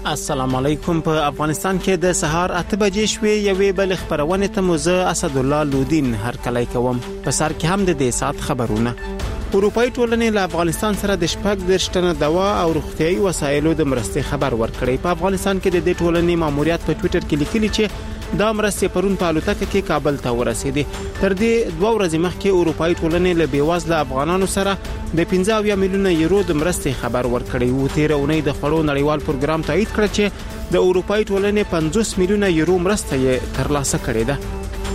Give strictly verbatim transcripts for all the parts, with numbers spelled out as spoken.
السلام علیکم. په افغانستان کې د سهار اته بجې شوې یوې بل خبرونه ته موزه اسد الله لودین هر کله کوم. په سر کې هم د دې سات خبرونه. اروپאי ټولنې له افغانستان سره د شپږ درشتنه دوا او روغتيایي وسایلو د مرستې خبر ورکړی. په افغانستان کې د دې ټولنې ماموریت په ټوئیټر کې لیکلي چې دا مرستې پرون په الوتکه کې کابل ته ورسېدې. تر دې دوه ورځې مخکې اروپאי ټولنې له بیوزله افغانانو سره د پنځه اویا میلیونه یورو د مرستې خبر ورکړی وو. تیر اونۍ د خړو نړیوال پروګرام تایید کړ چې د اروپאי ټولنې پنځوس میلیونه یورو مرسته یې ترلاسه کړې ده.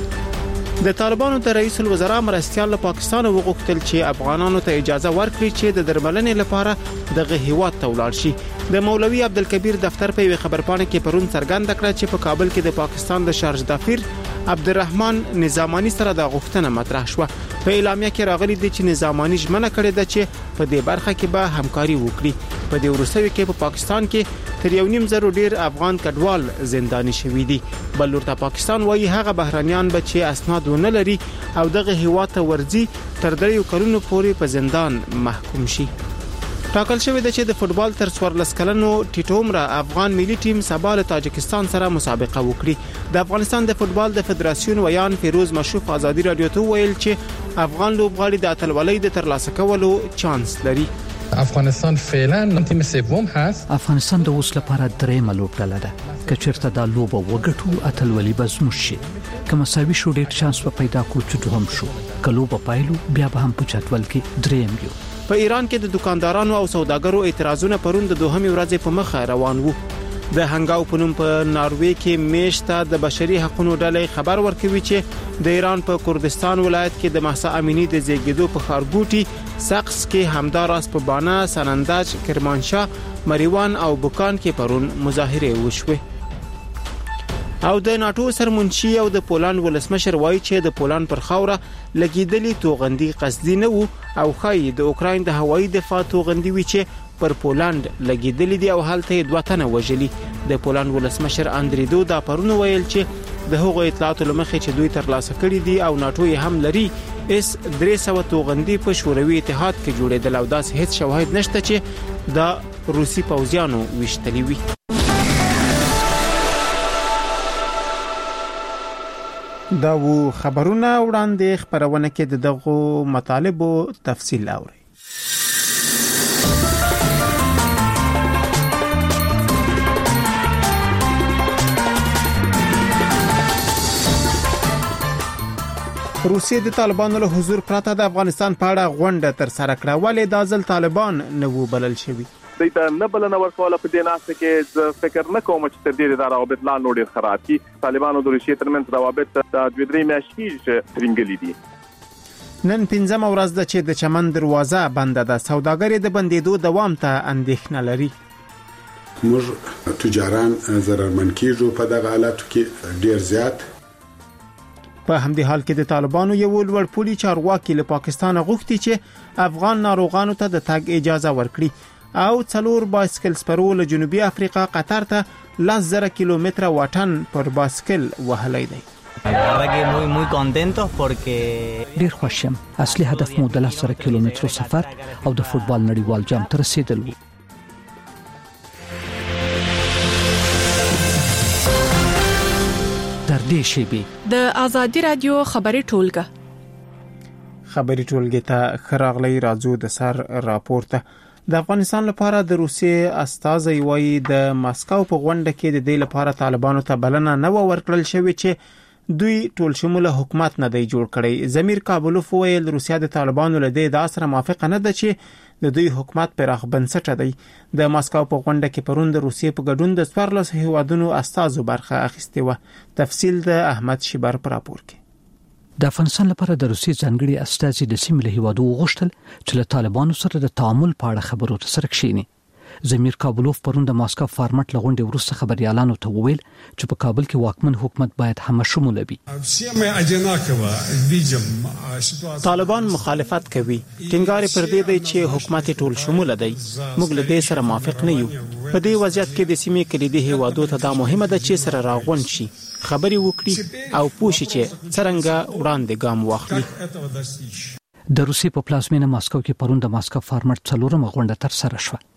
د طالبانو د رئیس الوزرا مرستيال له پاکستان وغوښتل چې افغانانو ته اجازه ورکړي چې د درملنې لپاره دغه هیواد ته ولاړ شي. د مولوي عبدالکبیر دفتر په یو خبرپاڼه کې پرون څرګنده کړه چې په کابل کې د پاکستان د شارج دافیر عبدالرحمن نظامانی سره د غوښتنه مطرح شوه. په اعلامیه کې راغلي دي چې نظامانی ژمنه کړې ده چې په دې برخه کې به همکاري وکړي. په دې وروستیو کې په پاکستان کې تر یو نیم زرو ډیر افغان کډوال زنداني شوي دي. بل ورته پاکستان وایي هغه بهرانيان به چې اسناد ونه لري او دغه هیواد ته ورځي تر دریو کلونو پورې په زندان محکوم شي. ټاکل شوی دی چې د فوتبال تر څوارلس کلنو ټیټومره افغان ملي ټیم سبا له تاجکستان سره مسابقه وکړي. د افغانستان د فوتبال د فدراسیون ویان فیروز مشوف ازادي رادیو ته ویل چې افغان لوبغاړي د اتلولۍ د ترلاسه کولو چانس لري. افغانستان فعلا تیم سوم هست. افغانستان د اوس لپاره درېمه لوبډله ده. که چیرته دا لوبه وګټو اتلولي به زموږ شي. که مساوي شو ډېر چانس به پیدا کړو چې دوهم شو. که لوبه پایلو بیا به هم په جدول کې درېم یو. په ایران کې د دکاندارانو او سوداګرو اعتراضونه پرون د دوهمې ورځې په مخه روان وو. د هنګاو په نوم په ناروې کې میشته د بشري حقوقو ډلې خبر ورکوي چې د ایران په کردستان ولایت کې د مهسا امینی د زیږیدو په ښارګوټي سقس کې همداراز په بانه سنندج کرمانشاه مریوان او بوکان کې پرون مظاهره وشوه. او د ناتو سرمنشي او د پولند ولسمشر وایي چې د پولند پر خاوره لګیدلې توغندي قصدي نه وو او خای د اوکراین د هوایي دفاع توغندي وی چې پر پولند لګیدلې دي او هلته دوه تنه وژلي. د پولند ولسمشر اندری دودا پرون ویل چې د هغو اطلاعاتو لمخې چې دوی ترلاسه کړي دي او ناتو یې هم لري اس درې سوه توغندي په شوروي اتحاد کې جوړېدل او داس هیڅ شواهد نشته چې د روسي پوځیانو وشتلي وي. دا وو خبرونه وړاندې خبرونه کې د دغه مطالبو تفصیل اوري. روسیه د طالبانو له حضور پرته د افغانستان په اړه غونډه تر سره کړه. ولې د ځل طالبان نه وو بلل شوی؟ دیتا نه بلنه ورکوله په دې ناسته کې فکر نه کوم چې تر دې د روابط لا نور خراب کی. طالبانو د روسیې ترمنځ روابط د دوه درې میاشتې ترنګلې دي. نن پنځم ورځ ده چې د چمن دروازه بنده ده. سوداګر د بندیدو دوام ته اندېښنه لري. موږ تجاران ضررمن کیږو په دغه حالاتو کې ډیر زیات. په همدې حال کې د طالبانو یو لوړ پولی چارواکي له پاکستان غوښتي چې افغان ناروغانو ته د تګ اجازه ورکړي او څلور بایسکل سپرو له جنوبي افریقا قطر ته لس زره کیلومتره واټن پر بایسکل وهلی دی. ډیر خوش یم. اصلي هدف مو د لس زره کیلومترو سفر او د فوتبال نړیوال جام ته رسیدل و. در دې شیبي د آزادي رادیو خبري ټولګه خبري ټولګه ته خراغلی راځو د سر راپورته. د افغانستان لپاره د روسیې استازي وایي د ماسکو په غونډه کې د دې لپاره طالبانو ته بلنه نه ورکړل شوې چې دوی ټول شموله حکومت نه دی جوړ کړی. زمیر کابلوف ویل روسیا د طالبانو له دې د اثر موافقه نه ده چې د دوی حکومت پراخ بنسټه دی. د ماسکو په غونډه کې پرون د روسیې په ګډون د څوارلس هیوادونو استازو برخه اخیستې و. تفصیل د احمد شیبر پر راپور کې. د افغانستان لپاره د روسیې ځانګړي استازي د سیمې له هیوادو غوښتل چې له طالبانو سره د تعامل په اړه خبرو ترسره کړي. زمیر کابلوف پرون د ماسکو فارمټ لغونډې وروسته خبريالانو ته وویل چې په کابل کې واکمن حکومت باید همشموله وي. طالبان مخالفت کوي. ټینګار پر دې دی چې حکومت ټول شموله دی. موږ له دې سره موافق نه یو. په دې وضعیت کې د سیمې کلیدي هیوادو ته دا مهمه ده چې سره راغون شي، خبري وکړي او پوښي چې څنګه وړاندې ګام واخلي. د روسیې په پلازمینه ماسکو کې پرون د ماسکو فارمټ څلورمه غونډه تر سره شوه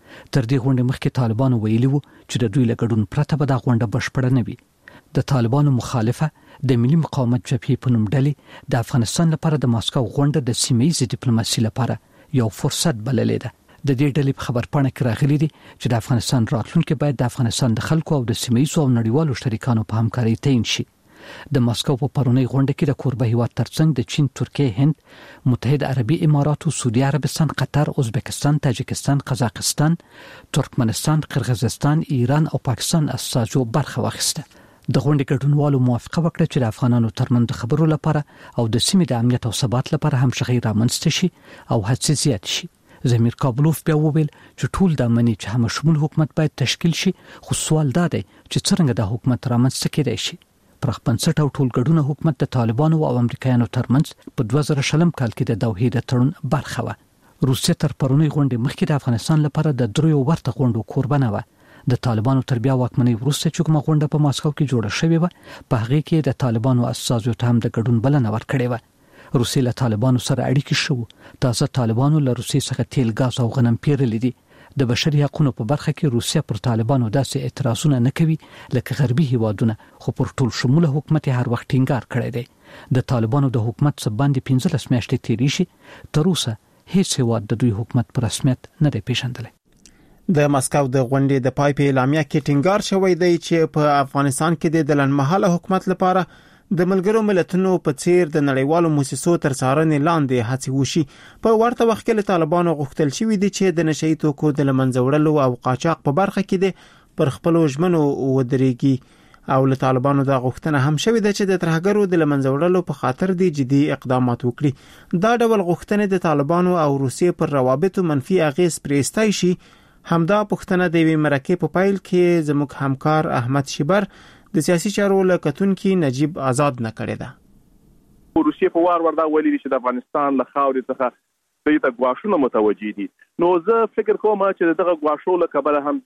تر دې غونډې مخکې طالبانو ویلي وو چې د دوی له ګډون پرته به دا غونډه بشپړه نه وي. د طالبانو مخالفه د ملي مقاومت جبهې په نوم ډلې د افغانستان لپاره د ماسکو غونډه د سیمه‌ییزې ډیپلوماسي لپاره یو فرصت بللې ده. د دې ډلې په خبرپاڼه کې راغلي دي چې د افغانستان راتلونکي باید د افغانستان د خلکو او د سیمه‌ییزو او نړیوالو شریکانو په همکارۍ تعین شي. د ماسکو په پرونی غونډه کې د کوربه هیواد ترڅنګ د چین، ترکیه، هند، متحده عربي اماراتو، سعودي عربستان، قطر، ازبکستان، تاجکستان، قزاقستان، ترکمنستان، قرغیزستان، ایران او پاکستان استازو برخه واخیسته. د غونډې ګډونوالو موافقه وکړه چې د افغانانو ترمنځ د خبرو لپاره او د سیمې د امنیت او ثبات لپاره همغږي رامنځته شي او هڅې زیات شي. زمیر کابلوف بیا وویل چې ټول د منی چې هم شمول حکومت باید تشکیل شي، خو سوال دا دی چې څنګه د حکومت رامنځته کېدای شي. پرخ پنځه او ټول ګډونه حکومت د طالبانو او امریکایانو ترمنځ په دوه زره شلم کال کې د دوحې د تړون برخه و. روسیه تر پرونی غونډې مخکې د افغانستان لپاره د دریو ورته غونډو کوربنه و. د طالبانو تر بیا واکمنۍ وروسته چې کومه غونډه په ماسکو کې جوړه شوې و، په هغه کې د طالبانو استازو ته هم د ګډون بلنه ورکړې و. روسیه له طالبانو سره اړیکې شو. تازه طالبانو له روسیې څخه تیل، غاز او غنم پیرلې دي. د بشري حقوقو په برخه کې روسیه پر طالبانو داسې اعتراضونه نه کوي لکه غربي هیوادونه، خو پر ټول شموله حکومت هر وخت ټینګار کړی دی. د طالبانو د حکومت څخه باندې پنځلس میاشتې تیرې شي، تر اوسه هیڅ هیواد د دوی حکومت پر رسمیت نه دی پیژندلی. د ماسکو د غونډې د پای په اعلامیه کې ټینګار شوی دی چې په افغانستان کې د لنډمهاله حکومت لپاره د ملګرو ملتونو په څیر د نړیوالو مؤسسو تر څارنې لاندې هڅې وشي. په ورته وخت کې طالبانو غوښتل شوی دی چې د نشئی توکو د لمنځه وړلو او قاچاق په برخه کې د پر خپل ژمنو ودرېږي او له طالبانو د غوښتنه هم شوی دی چې د ترهګرو د لمنځه وړلو په خاطر د جدي اقدامات وکړي. دا ډول غوښتنې د طالبانو او روسیې پر روابطو منفي اغیز پرېستای شي. همدا پښتنه د وی مرکه په پایل کې زموږ همکار احمد شیبر د سیاسي چارو لکتونکو نجیب آزاد نه کړی ده. روسیې په وار وردا ویلي چې د افغانستان له خاورې څخه دوی ته غواښونه متوجي دي. نو زه فکر کوم چې دغه غواښو له کبله هم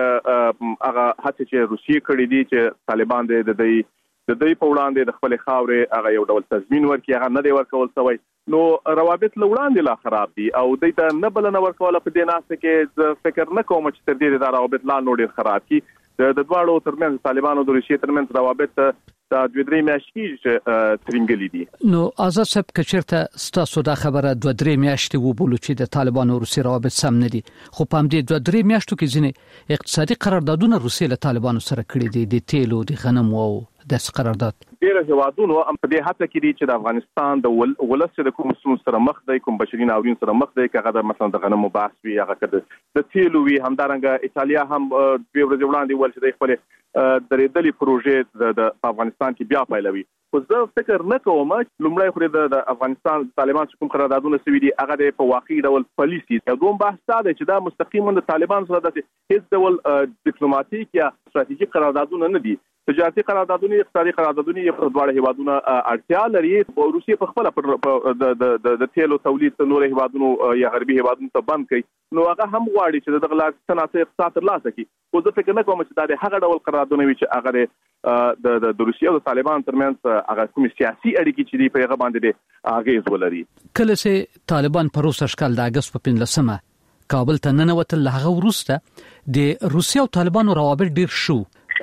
ځینې هغه هڅې چې روسیې کړې دي چې طالبان د دوی د دوی په وړاندې د خپل خاورې هغه یو ډول تضمین ورکړي، هغه نه دی ورکول شوی. نو روابط له وړاندې لا خراب دي او دوی ته نه بلنه ورکول په دې ناسه کې زه فکر نه کوم چې تر دې دا روابط لا نور خراب کی. د دواړو ترمنځ طالبانو د روسیې ترمنځ روابط د دوه درې میاشتې ترنګلي دي. نو آزاد صاحب کچرته ستاسو دا خبره دوه درې میاشتې وبولو چې د طالبانو او روسیې روابط سم نه دي، خو په همدې دوه درې میاشتو کې ځینې اقتصادي قراردادونه روسیې له طالبانو سره کړي دي، د تیلو، د غنمو او د قرارداد. ډیره هوادونو هم په دې هڅه کې دي چې د افغانستان د ولس د کوم ستونزو سره مخ دی، کوم بشري ناورین سره مخ دی، کغه د مثلا د غنمو بحث وي، هغه د تیلو وي، همدارنګه ایتالیا هم دوه ورځې وړاندې ول چې د خپل درېدلې پروژې د افغانستان کې بیا پیلوي. خو زه فکر نه کوم چې لومړی خو د افغانستان طالبان کوم قراردادونه سوي دي هغه په واقعي ډول پالیسي او دوم بحث دا دی چې دا مستقیما د طالبان سره د هیڅ ډول ډیپلوماټیک یا ستراتیژیک قراردادونه نه دي. تجارتي قراردادونه، اقتصادي قراردادونه یې په دواړو هیوادونو اړتیا لري. روسیې په خپل د د تیلو تولید نور هیوادونو یا غربي هیوادونو ته بند کړي، نو هغه هم غواړي چې دغه لار صنعتي اقتصاد ترلاسه کړي. خو زه فکر نه کوم چې دا د هغه ډول قراردادونه وي چې هغه د د روسیې او طالبان ترمنځ هغه کوم سیاسي اړیکې چې دی په هغه باندې اغیز ولري. کله چې طالبان په روس اشکال د اگست په پنځلسمه کابل ته ننوتل، هغه وروسته د روسیې او طالبانو روابط ډیر شو.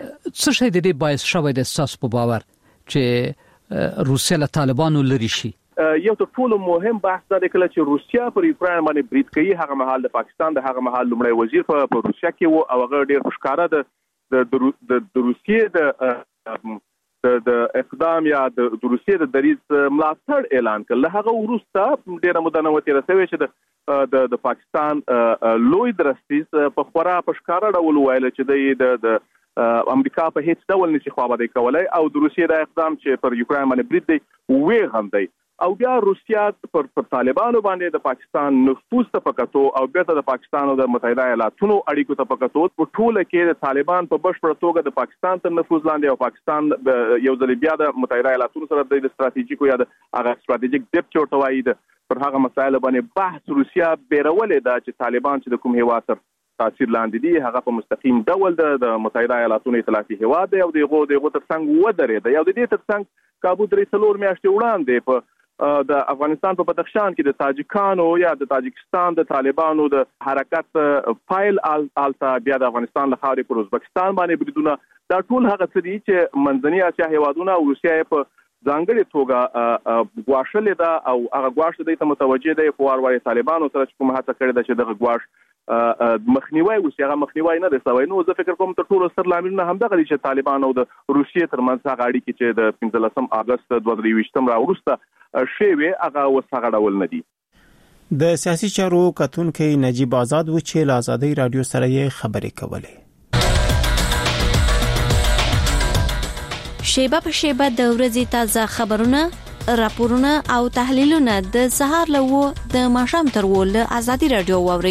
څه شي د دې باعث شوی د اساس په باور چې روسیه له طالبانو لري شي؟ یو تر ټولو مهم بحث دا دی کله چې روسیه پر یوکرين باندې برید کوي، هغه مهال د پاکستان د هغه مهال لومړی وزیر په روسیه کې وو او هغه ډیر ښکارا د د روسیې د د اقدام یا د روسیې د دریځ ملاتړ اعلان کړ. هغه وروسته ډیره مدنه وتی رسوي چې د د پاکستان لوی درستیز په خورا په ښکارا ډول ویل چې د د امریکا په هیڅ ډول نشي خوابه کولای او د روسیې د اقدام چې پر یوکرين باندې برید دی وې هم دی او بیا روسیا پر, پر طالبانو باندې د پاکستان نفوذ ته پکاتو او بیا د پاکستان او د متحده ایالاتونو اړیکو ته پکاتو په ټوله کې د طالبان په بشپړ توګه د پاکستان تر نفوذ لاندې او پاکستان یو ځل بیا د متحده ایالاتونو سره د استراتیژیکو یا د هغه استراتیژیک ډیپ چورتوي د پر هغه مسایل باندې بحث روسیا بیرولې دا چې طالبان چې د کوم هیواد تر تاثیر لاندې دي هغه په مستقیم ډول د متحده ایالاتونو ائتلافي هیواد دی او دغه دغه ترڅنګ ودرې دی او د دې ترڅنګ کابو درې څلور میاشتې وړاندې په د افغانستان په بدخشان کې د تاجکانو یا د تاجکستان د طالبانو د حرکت فایل آلتا بیا د افغانستان له خاورې پر ازبکستان باندې بریدونه دا ټول هغه څه دي چې منځنۍ اسیا هیوادونه او روسیا په ځانګړې توګه غواړلې ده او هغه غواړي د ته متوجه دی په وروي طالبانو سره چې کومه هڅه کړې ده چې دغه غواړ مخنیوي وشي هغه مخنیوي نه دی سوی نو زه فکر کوم تر ټولو ستر لاملونه هم دغه دي چې طالبان او د روسیې ترمنځ هغه اړیکې چې د پنځلسم اگست دوه زره یوویشتم راوروسته شوي هغه اوس هغه ډول نه دي. د سیاسي چارو کتونکو نجیب آزاد و چې له آزادۍ رادیو سره یې خبرې کولې. شیبه په شیبه د ورځې تازه خبرونه، راپورونه او تحلیلونه د سهار له و د ماښام تر و له آزادۍ رادیو واوري.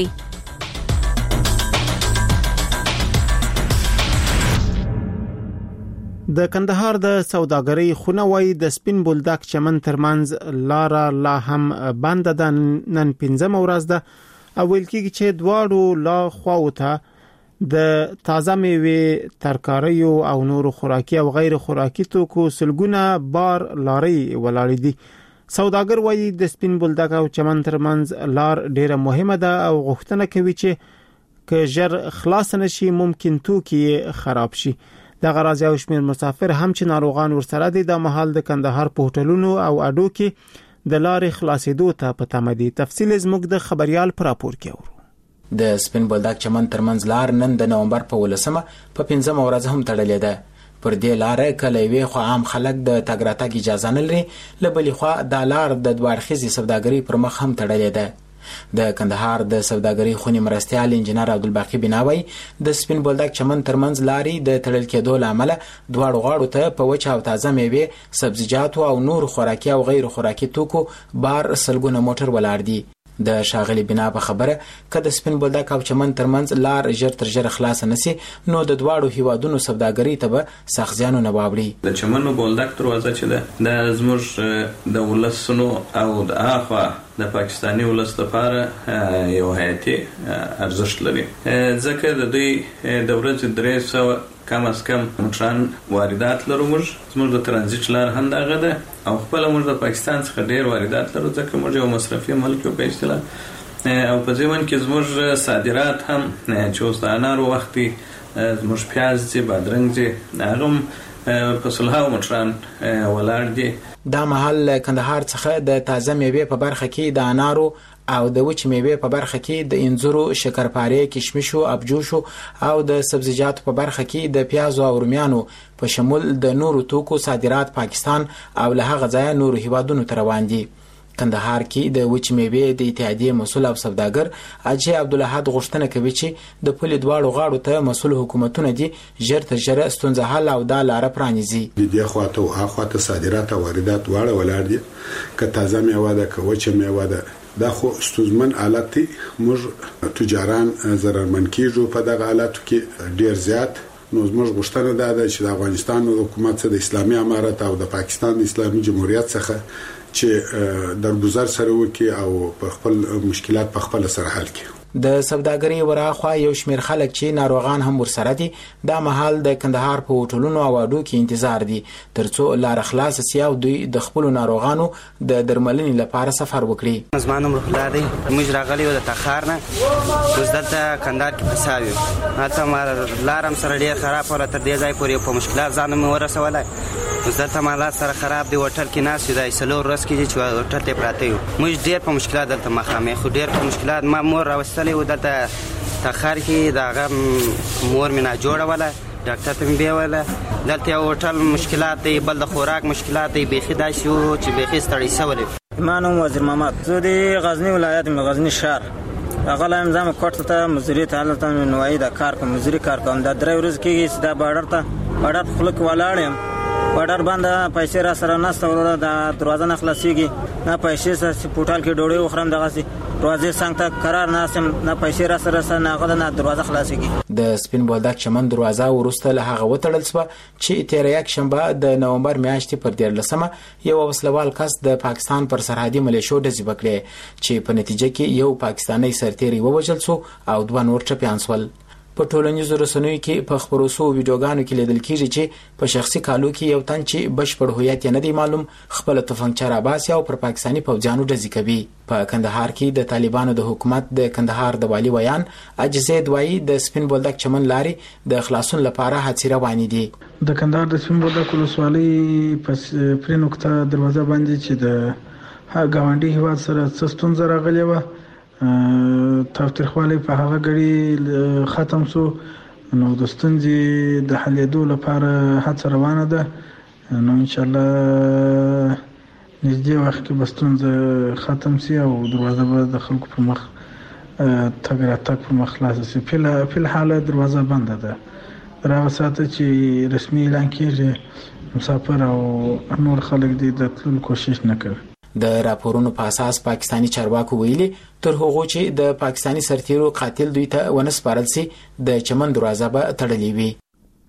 د کندهار د سوداګرۍ خونه وای د سپین بولدک چمن ترمنځ لار لا هم بند ده نن پنځم ورځ ده او ویل کېږي چې دواړو لا خواوته د تازه میوه ترکاریو او نور خوراکي او غیر خوراکي توکو سلګونه بار لاري ولاړې دي. سوداګر وایي د سپین بولدک او چمن ترمنځ لار ډیره مهمه ده او غوښتنه کوي چې که ژر خلاص نشي ممکن توکي خراب شي. د غراض او شمیر مسافر هم چې ناروغان ورسره دي د محل د کندهار په هوټلونو او اډو کې د لارې خلاصېدو ته په تمه دي. تفصیل زموږ د خبريال پر راپور کې اورو. د سپین بولدک چمن ترمنځ لار نن د نومبر په ولسمه په پنځمه ورځ هم تړلې ده. پر دې لار کله وی خو عام خلک د تګ راتګ اجازه نه لري، لبلې خو د لار د دوړخیزي سوداګرۍ پر مخ هم تړلې ده. د کندهار د سوداګرۍ خونی مرستيال انجنیر عبدالباقی بناوي د سپین بولدک چمن ترمنځ لاري د تړل کېدو لامل دواړو غاړو ته په وچه او تازه میوه، سبزیجات او نور خوراکي او غیر خوراکي توکو بار سلګونه موټر ولاړ دي. د شاغلی بنا په خبره که د سپین بولدک او چمن ترمنځ لار ژر تر ژره خلاص نشي نو د دواړو هیوادونو سوداګرۍ ته به سخت زیانونه نه واوړي. د چمن بولدک دروازه چې ده د زموږ د ولسونو او د اخوا د پاکستاني ولس لپاره یو حیاتي ارزښت لري، ځکه د دوی د ورځې درې سوه کم از کم موټران واردات لرو. موږ زموږ د ترانزیت لار هم دغه ده او خپل موږ د پاکستان څخه ډیر واردات لرو ځکه موږ یو مصرفي ملک یو په اصطلاح او په ځمن کې زموږ صادرات هم چې اوس د انارو وختي زموږ پیاز دي، بادرنګ دي، هغه په صلحاو موټران ولاړ دي. دا محل کندهار څخه د تازه میوه په برخه کې د انارو او د وچ میوه په برخه کې د انځرو، شکرپاره، کشمشو، ابجوشو او د سبزیجاتو په برخه کې د پیاز او رومیانو په شمول د نورو توکو صادرات پاکستان او له هغه ځای نورو هیوادونو ته روان دي. کندهار کې د وچ میوه د اتحادیه مسؤل او سوداګر اجي عبدالحد غوښتنه کوي چې د پلي دواړو غاړو ته مسؤل حکومتونه دي ژر تر ژره ستونزه حل او د لار پرانیزي. د دې خواته او هغه صادرات او واردات واړه ولاړ دي، که تازه میوه ده که وچ میوه ده دا خو ستونزمن حالت دی. موږ تجاران ضررمن کیږو په دغه حالاتو کې ډیر زیات. نو زموږ غوښتنه دا ده چې د افغانستان حکومت څخه د اسلامي امارت او د پاکستان اسلامي جمهوریت څخه چې درگذر سره وکي او په خپل مشکلات په خپل سره حل کړي. د سوداګرۍ وراخوا یو شمیر خلک چې ناروغان هم ورسره دي دا محل د کندهار په هوټلونو او اډو کې انتظار دي ترڅو لار خلاص شي او دوی د خپل ناروغانو د درملنې لپاره سفر وکړي. زمانم روح الله دی موږ راغلی و د تخار نه اوس دلته کندهار کې پساوي هلته ما لارم سره ډېر خراب ولا تر دې ځای پورې په مشکلات ځان مې ورسولای. اوس دلته مالات سره خراب دی، هوټل کې ناست دی سلور ورځ کې چې هوټل ته پراته یو. موږ ډېر په مشکلات دلته مخامخ خو ډېر په مشکلات ما مور راوستلې و دلته تخار کې دغه مور مې نه جوړوله ډاکټر ته مې بیوله. دلته یو هوټل مشکلات دی، بل د خوراک مشکلات دی، بیخي داسې و چې بیخي ستړی شولی. ما نوم وزیر محمد، زه د غزني ولایت مې غزني شهر راغلی یم. زه مې کوټ ته مزدوري ته هلته مې نوایي د کار کوم مزدوري کار کوم. دا درې ورځې کېږي چې دا باډر ته باډر په خوله کې ولاړ یم. باډر باندې پیسې را سره نسته وروره د دروازه نه خلاصېږي نه پیسې سره چې په هوټل کې ډوډۍ وخورم دغسې دروازې څنګ ته قرار ناست یم نه پیسې را سره رسه نه هغه نه دروازه خلاصېږي. د سپین بولدک چمن دروازه وروسته له هغه وتړل شوه چې تېره یکشنبه د نومبر میاشتې پر دیارلسمه یو وسلوال کس د پاکستان پر سرحدي ملیشو ډزې وکړې چې په نتیجه کې یو پاکستانی سرتیری ووژل شو او دوه نور ټپیان شول. په ټولنیزو رسنیو کې په خبرو سو ویډیوګانو کې لیدل کیږي چې په شخصي کالو کې یو تن چې بشپړ هویت نه دی معلوم خپل تفنګچه راباسي او پر پاکستاني پوځیانو ډزې کوي. په کندهار کې د طالبانو د حکومت د کندهار د والی ویان اجزه دوایی د سپین بولدک چمن لاري د خلاصون لپاره هڅې روانې دي. د کندهار د سپین بولدک ولسوالۍ په پرې نقطه دروازه باندې چې د ها گاونډي هیواد سره څه ستونزه راغلې و تاوتریخوالی په هغه غړي ختم شو نو د ستونزې د حلېدو لپاره هڅه روانه ده نو ان شاء الله نږدې وخت کې به ستونزه ختم شي او دروازه به د خلکو په مخ تګ راتګ په مخ خلاصه شي. په الحال دروازه بنده ده راغه ساته چې رسمي اعلان کېږي مسافر او نور خلک دې د تللو کوشش نه کوي. د راپورونو په اساس پاکستانی چارواکو ویلي تر هغه چې د پاکستانی سرتیرو قاتل دوی ته ونسپارل سي د چمن دروازه به تړلې وي.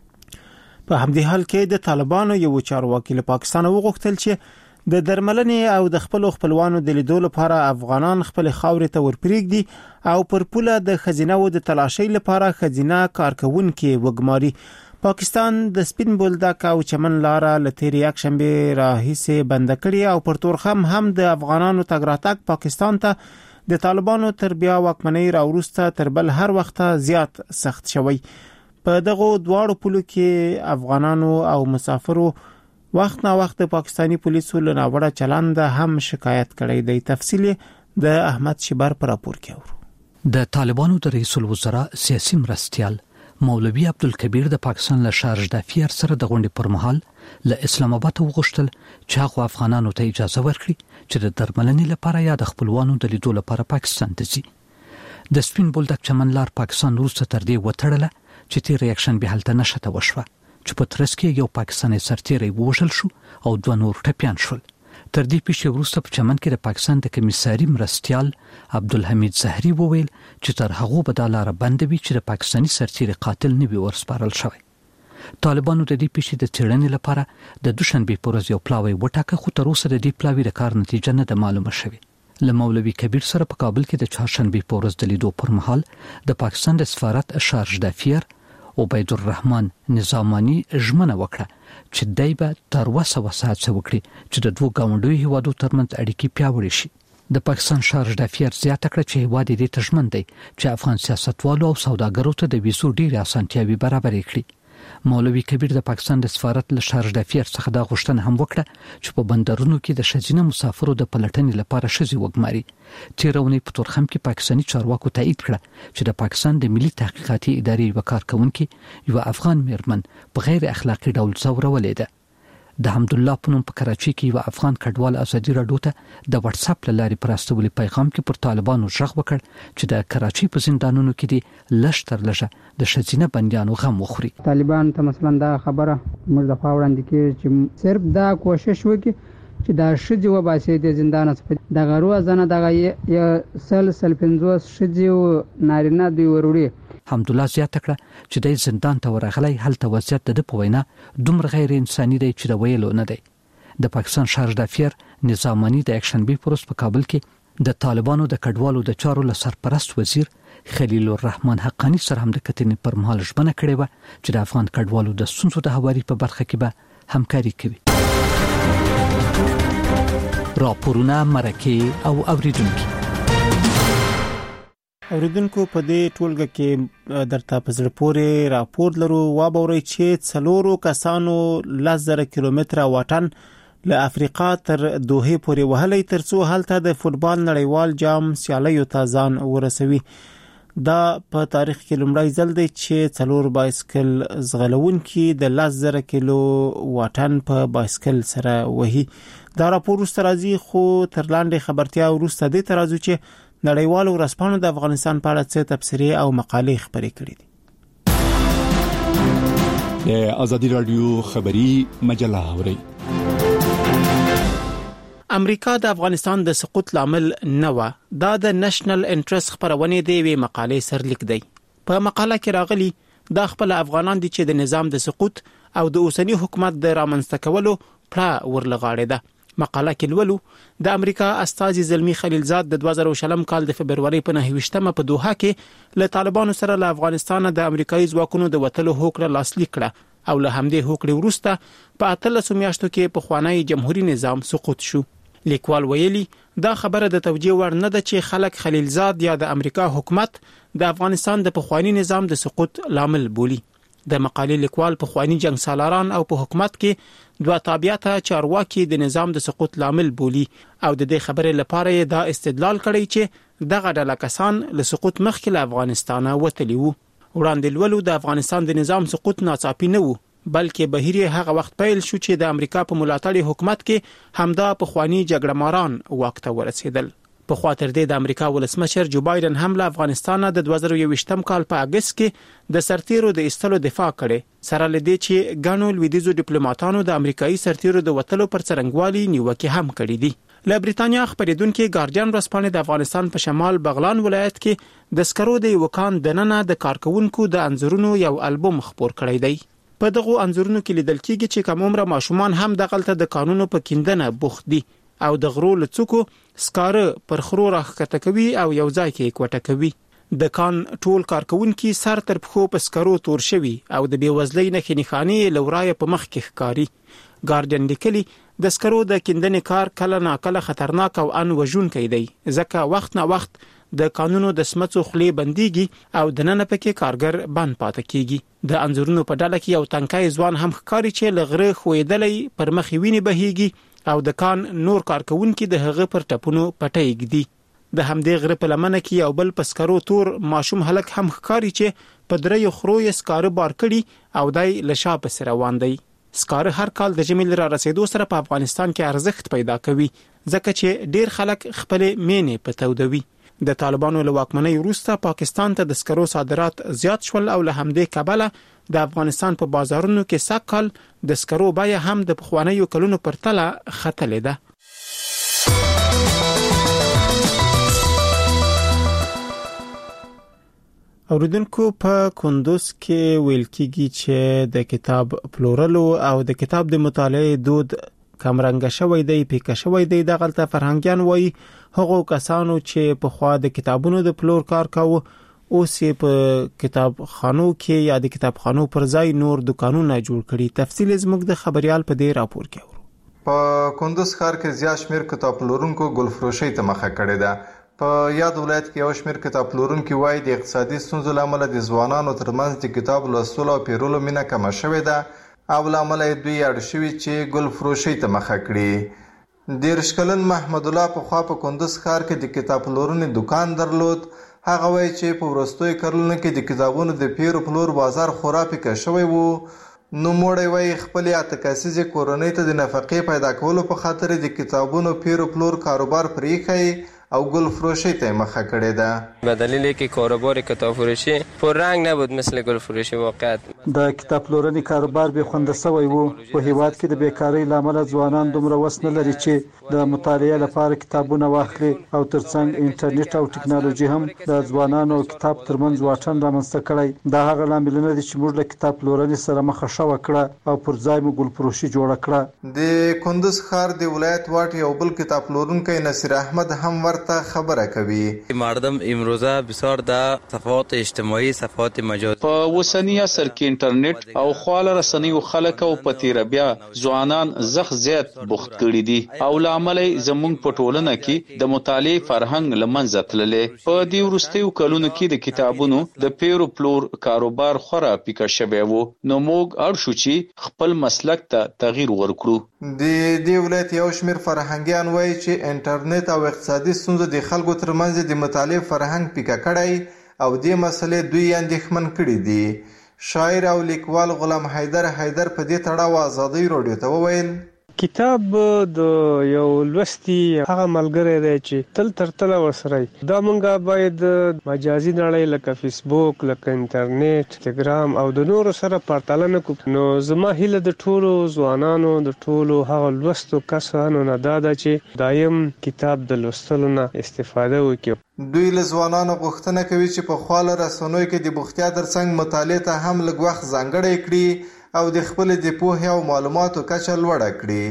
په همدې حال کې د طالبانو یو چارواکي له پاکستان وغوښتل چې د درملنې او د خپل خپلوانو د لیدو لپاره افغانان خپل خاورې ته ورپریږدي او پر پوله د خزینه و د تلاشي لپاره خزینه کارکونکو وګماري. پاکستان د سپین بولدک او چمن لاره لتیر یک شنبه راهیسه بند کړی او پر تورخم هم د افغانانو تګ راتګ پاکستان ته د طالبانو تر بیا واکمنۍ راوروسته تر بل هر وخت زیات سخت شوی. په دغه دواړو پولو کې افغانانو او مسافرو وخت نا وخت پاکستانی پولیسو له ناوړه چلند هم شکایت کړی دی. تفصیل د احمد شبر پر راپور کې اورو. د طالبانو د رئیس الوزرا سیاسي مرستيال مولوی عبدالکبیر د پاکستان له شارج دافیر سره د غونډې پر مهال له اسلام آباد وغوښتل چې هغه افغانانو ته اجازه ورکړي چې د درملنې لپاره یا د خپلوانو د لیدو لپاره پاکستان ته ځي. د سپین بولدک چمن لار پاکستان وروسته تر دې وتړله چې تیر ریاکشن به هلته نشته وشوه چې په ترڅ کې یو پاکستاني سرتیری ووژل شو او دوه نور ټپيان شول. تر دې پیښې وروسته په چمن کې د پاکستان د کمیساري مرستيال عبدالحمید زهري وویل چې تر هغه به د لار بندوي چې د پاکستاني سرتیری قاتل نه وي ورسپارل شوی. طالبانو د دې پیښې د څېړنې لپاره د دوشنبه پر ورځ یو پلاوی وټاکه خو تر اوسه د دې پلاوی د کار نتیجه نه ده معلومه شوې. له مولوی کبیر سره په کابل کې د چهارشنبه پر ورځ د لیدو پر مهال د پاکستان د سفارت شارج دافیر عبید الرحمن نظامانی ژمنه وکړه چې دای به تر وسه وسات وکړي چې د دوه گاونډیو هیوادو ترمنځ اړیکې پیاوړې شي. د پاکستان شارج دافیر زیاته کړه چې هیواد دې تشمن دی چې افغان سیاستوالو او سوداګرو ته د ویزو ډېرې اسانتیاوې برابرې کړي. مولوی کبیر د پاکستان د سفارت له شارج دافیر څخه دا غوښتنه هم وکړه چې په بندرونو کې د شزینه مسافرو د پلټنې لپاره شزي وګماري. تیرونی په تورخم کې پاکستانی چارواکو تایید کړه چې د پاکستان د ملي تحقیقاتي ادارې وکارکونکو یو افغان میرمن په غیر اخلاقی ډول ځورولې ده. د حمد الله پنوم په کراچي کې یو افغان کډوال ازادي راډیو ته د واتس اپ لاري پراستولي پیغام کې پر طالبانو ژغ وکړ چې د کراچي په زندانونو کې دي لشتر لږه د شزینه بنديانو غم وخوري. طالبان ته مثلا دا خبره موږ د خاوړاندې کې چې صرف دا کوشش وکړي چې دا شذ و باسي د زندان څخه د غرو ځنه د یا سل سل پنځوس شذ نارینه دی وروړي. حمد الله زیاته کړه چې د زندان ته ورغلی هلته وضعیت د په وینا دومره غیر انساني دی چې د ویلو نه دی. د پاکستان شارج دافیر نظامانی د اکشن بي پروس په کابل کې د طالبانو د کډوالو د چارو له سرپرست وزیر خلیل الرحمن حقانی سره هم د کتنې پر مهال ژمنه کړې و چې د افغان کډوالو د ستونزو د هواري په برخه کې به همکاري کوي. راپورونه مرکه او اوریدونکو اوریدونکو په دې ټولګه کې درته په زړه پورې راپور لرو وابورئ چې څلورو کسانو لزر کیلومتره واټن له افریقا تر دوحه پورې وهلې ترڅو هلته د فوتبال نړیوال جام سیالیو ته ځان ورسوي. دا په تاریخ کې لومړی ځل دی چې څلور بایسکل ځغلونکي د لزر کیلو واټن په بایسکل سره وهي. دا راپور راځي خو تر لاندې خبرتیا ورسته دي ترازو چې نړیوالو ورځپاڼو د افغانستان په اړه څه تبصرې او مقالې خپرې کړې دي. د ازادي رادیو خبری مجله اوري. امریکا د افغانستان د سقوط لامل نه و. دا د نېشنل انټرست خبرونه دی وی مقالې سرلیک دی. په مقاله کې راغلي د خپل افغانان دي چې د نظام د سقوط او د اوسنی حکومت د رامنځته کولو پړه ورلغاړي ده. مقاله کې لولو د امریکا استازي زلمی خلیلزاد د دوه زره شلم کال د فبرवरी په نهه ویشتمه په دوحه کې له طالبانو سره له افغانستان د امریکایي ځواکونو د وټلو هوکړه لاسلیک کړه او له همدې هوکړې وروسته په اتلس میاشتو کې په خوانی جمهوریت نظام سقوط شو. لیکوال ویلي دا خبره د توجیه وړ نه ده چې خلک خلیلزاد یا د امریکا حکومت د افغانستان د پخوانی نظام د سقوط لامل بولي. د مقالې لیکوال په خوانی جنگ سالاران او په حکومت کې دوه تابعیته چارواکي د نظام د سقوط لامل بولي او د دې خبرې لپاره دا استدلال کړی چې دغه ډله کسان له سقوط مخکې له افغانستان وتلی وو. وړاندې لولو د افغانستان د نظام سقوط ناڅاپي نه وو بلکې بهیر هغه وخت پیل شو چې د امریکا په ملاتړ حکومت کې همدا په خوانی جګړه ماران وخت ورسېدل. په خاطر دې د امریکا ولسمشر جو بایدن هم له افغانستان د دوه زره یوویشتم کال په اگست کې د سرتیرو د ایستلو دفاع کړي سره لدې چې ګانو لویدیزو ډیپلوماټانو د امریکایي سرتیرو د وټلو پر څرنګوالي نیوکه هم کړې دي. له بریتانیا خبرېدونکو ګارډین ورځپاڼې د افغانستان په شمال بغلان ولایت کې د سکرو د وکان دننه د کارکونکو د انځورونو یو البوم خپور کړی دی. په دغه انځورونو کې لیدل کېږي چې کوم عمره ماشومان هم دغلته د قانونو په کیندنه بوخت دي او د غرو لڅکو سکاره پر خرو راخته کوي او یو ځای کې کوټه کوي. د کان ټول کارکونکو سر تر پخو په سکرو تور شوی او د بیوزلۍ نه خنخانی لورای په مخ کې ښکاری. ګارډین لیکلي د سکرو د کیندنې کار کله ناکله خطرناک او ان وژونکی دی ځکه وخت نه وخت د قانونو د سمڅو خلی بنديږي او د نن پکې کارګر بند پاتې کیږي. د انځورونو په ډله کې یو تنکای ځوان هم ښکاری چې لغره خوېدلې پر مخ ویني بهيږي او د کان نور کارکونکو د هغه پر ټپونو پټي ګدي. د همدې غره په لمنه کې یو بل پسکرو تور ماشوم هلک هم ښکاری چې په درې خرو یې سکاره بار کړي او دای لشا پس روان دی. سکاره هر کال د جمیل را رسیدو سره په افغانستان کې ارزښت پیدا کوي ځکه چې ډیر خلک خپل مینې په تودوي. د طالبانو له واکمنۍ وروسته پاکستان ته د سکرو صادرات زیات شول او له همدې کبله د افغانستان په بازارونو کې سکل د سکرو بیه هم د پخوانیو کلونو پر تله ختلې ده. اوریدونکو په کندوز کې ویل کېږي چې د کتاب پلورلو او د کتاب د مطالعې دود کمرنګ شوی دی پیکه شوی دی د غلطه فرهنګيان وایي هغه کسانو چې په خوا د کتابونو د پلور کار کاوه اوس یې په کتابخانو کې یا د کتابخانو پر ځای نور دکانونه جوړ کړي. تفصیل زموږ د خبريال په دې راپور کې اورو. په کندوز ښار کې زیات شمیر کتاب پلورونکو ګلفروشي ته مخه کړې ده. په یاد ولایت کې یو شمیر کتاب پلورونکو وایي د اقتصادي ستونزو لامل د ځوانانو ترمنځ د کتاب لوستلو او پیرولو مینه کم شوې ده او لامل دوی اړ شوی چې ګلفروشي ته مخه کړي. دیرش کلن محمد الله په خوا په کندوز ښار کې د کتاب پلورنې دکان درلود. هغه وایي چې په ورستوي کلونو کې د کتابونو د پیرو پلور بازار خورا پیکه شوی وو. نو موړی وایي خپل اتکاسیزه کورنۍ ته د نفقې پیدا کولو په خاطر د کتابونو پیرو پلور کاروبار پریخي او گل فروشی ته مخه کړی ده. به دلیل اینکه کاروبار کتاب فروشی پررنگ نبود مثل گل فروشی واقعیت د کتاب پلورنې کاروبار به خوند سوی وو. په هیواد کې د بیکاری لامل ځوانان دومره وس نه لري چې د مطالعې لپاره کتابونه واخلي او ترڅنګ انټرنیټ او ټکنالوژي هم د ځوانانو کتاب ترمنځ واټن رامنځته کړی. دا هغه لاملونه دي چې موږ له کتاب پلورنې سره مخه شوه کړه او پر ځای مو گل فروشی جوړه کړه. د کندوز ښار د ولایت واټ یو بل کتاب پلورونکی نصیر احمد هم ورته خبره کوي. مردم امروزه بسیار در صفحات اجتماعي صفحات مجازي په وسنی عصر کې انټرنیټ او خواله رسنیو خلک او په تیر بیا ځوانان زخ زیات بوخت کړي دي او لامل زمونږ په ټولنه کې د مطالعې فرهنګ لمنځه تللې. په دې وروستیو کلونو کې د کتابونو د پیرو پلور کاروبار خورا پیکه شوی وو. نو موږ اړ شو چې خپل مسلک ته تغییر ورکړو. د دې ولایت یو شمیر فرهنګيان وایي چې انټرنیټ او اقتصادي ستونزې د خلکو ترمنځ د مطالعې فرهنګ پیکه کړی او دې مسلې دوی اندېښمن کړي دي. شاعر او لیکوال غلام حیدر حیدر په دې تړاو ازادي رادیو ته وویل کتاب د یو لوستي هغه ملګری دی چې تل تر تله ورسره دا مونږه باید مجازي نړۍ لکه فیسبوک لکه انټرنیټ انستګرام او د نورو سره پرتله نه کوو. نو زما هیله د ټولو ځوانانو د ټولو هغه لوستو کسانو نه دا ده چې دایم کتاب د لوستلو نه استفاده وکړي. دوی له ځوانانو غوښتنه کوي چې په خواله رسنیو کې د بوختیا ترڅنګ مطالعې ته هم لږ وخت ځانګړی کړي او د خپل د پوهې او معلوماتو کچه لوړه کړي.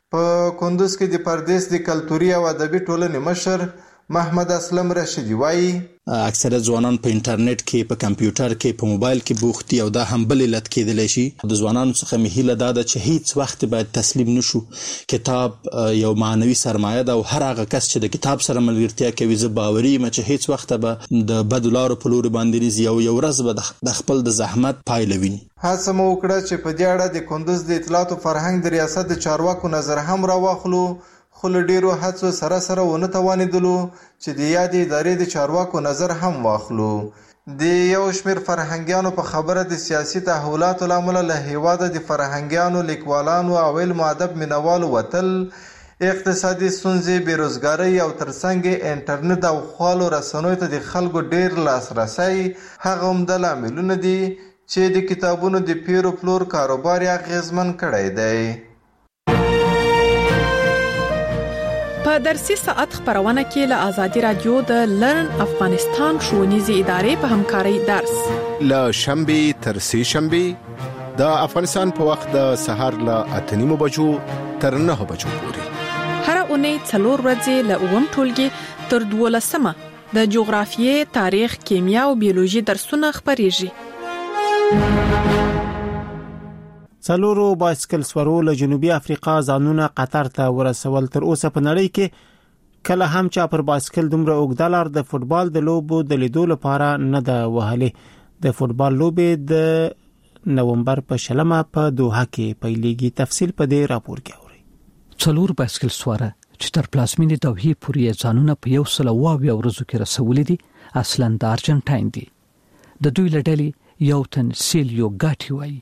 په کندوز کې د پردیس د کلتوري او ادبي ټولنې مشر محمد اسلم رشیدی وایي اکثره ځوانان په انټرنیټ کې په کمپیوټر کې په موبایل کې بوخت دي او دا هم بل علت کېدلی شي. د ځوانانو څخه مې هیله دا ده چې هیڅ وخت باید تسلیم نشو. کتاب یو معنوي سرمایه ده او هر هغه کس چې د کتاب سره ملګرتیا کوي زه باوري یم چې هیڅ وخت به د بدو لارو په لوري باندې نه ځي او یو ورځ به د خپل د زحمت پایله ویني. هڅه مو وکړه چې په دې اړه د کندوز د اطلاعات او فرهنګ د ریاست د چارواکو نظر هم راواخلو، خو له ډیرو هڅو سره سره ونه توانېدلو چې د یادې ادارې د چارواکو نظر هم واخلو. د یو شمېر فرهنګیانو په خبره د سیاسي تحولاتو له امله له هېواده د فرهنګیانو، لیکوالانو او علم و ادب مینوالو وتل، اقتصادي ستونزې، بېروزګارۍ او ترڅنګ انټرنیټ او خالو رسنیو ته د خلکو ډیر لاسرسی هغه عمده لاملونه دي چې د کتابونو د پیر و پلور کاروبار یې اغېزمن کړی دی. په درسي ساعت خبرونه کې له آزادي رادیو د لرن افغانستان ښوونیزې ادارې په همکارۍ درس له شنبې تر سه شنبې د افغانستان په وخت د سهار له اته نیمو بجو تر نهه بجو پورې هر اونۍ څلور ورځې له اووم ټولګي تر دولسمه د جغرافیې، تاریخ، کیمیا او بیولوژي درسونه خبريږي. څلورو بایسکل سورو له جنوبي افریقا ځانونه قطر ته ورسول. تر اوسه په نړۍ کې کله هم چا پر بایسکل دومره اوږده لار د فوتبال د لوبو د لیدو لپاره نه ده وهلې. د فوتبال لوبې د نومبر په شلمه په دوحه کې پیلېږي. تفصیل په دې راپور کې اورئ. څلور بایسکل سواره چې تر پلازمینې دوحې پورې ځانونه په یو سل او اویا ورځو کې رسولې دي اصلاً د ارجنټاین دي. د دوی لړلې یو تن سیلیو ګاټي وایي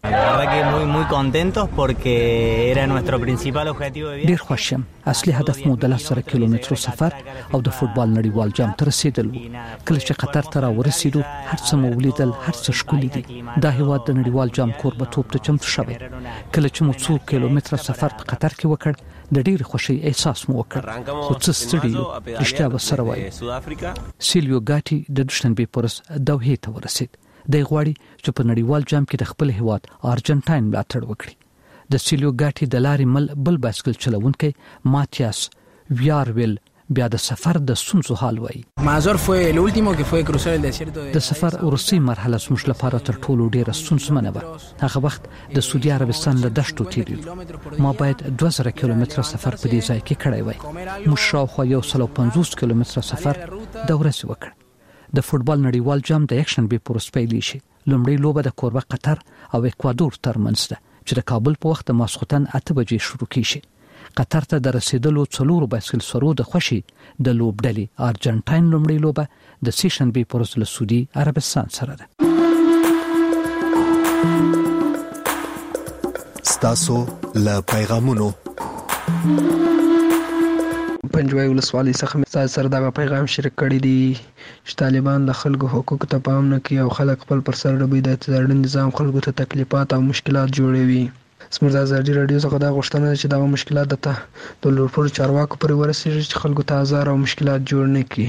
ډیر خوښ یم. اصلي هدف مو د لس زره کیلومترو سفر او د فوتبال نړیوال جام ته رسیدل و. کله چې قطر ته راورسېدو هر څه مو ولیدل، هر څه ښکلي دي. دا هیواد د نړیوال جام کوربه‌توب ته چمتو شوی. کله چې مو څو کیلومتره سفر په قطر کې وکړ د ډیر خوشي احساس مو وکړ، خو څه ستړي یو. رښتیا به سره وایي سیلیو ګاټي د دوشنبې پر ورځ دوحې ته ورسېد. د غواړي چې په نړیوال جام کې د خپل هیواد ارجنټاین ملاتړ وکړي. د سیلیو ګاټي د لارې مل بل بایسکل چلونکي ماتیاس ویارویل بیا د سفر د سونزو حال وایي د سفر وروستۍ مرحله زموږ لپاره تر ټولو ډیره ستونزمنه وه. هغه وخت د سعودي عربستان له دشتو تیریدو. ما باید دوه زره کیلومتره سفر په دې ځای کې کړی وای. موږ شاوخوا یو سل او پنځوس کیلومتره سفر د ورځې وکړ. د فوتبال نړیوال جام د یکشنبې پر ورځ پیلېږي شي. لومړی لوبه د کوربه قطر او اکوادور ترمنځ ده چې د کابل په وخت د ماسخوتن اته بجې شروع کیږي. قطر ته د رسیدلو څلورو بایسکل سورو د خوشي د لوبډلې ارجنټاین لومړی لوبه د سه شنبې پر ورځ له سعودي عربستان سره ده. ستاسو له پیغامونو پنجوای ولسوالۍ څخه مې سره دا پیغام شریک کړی دی چې طالبان د خلکو حقوقو ته پام نه کوي او خلک خپل پر سر ربي د تدارن نظام خلکو ته تکلیفات او مشکلات جوړوي. زموږ د آزادي رادیو څخه دا غوښتنه ده چې دا مشکلات د د لوړپوړو چارواکو پورې ورسېږي چې خلکو ته آزار او مشکلات جوړ نه کړي.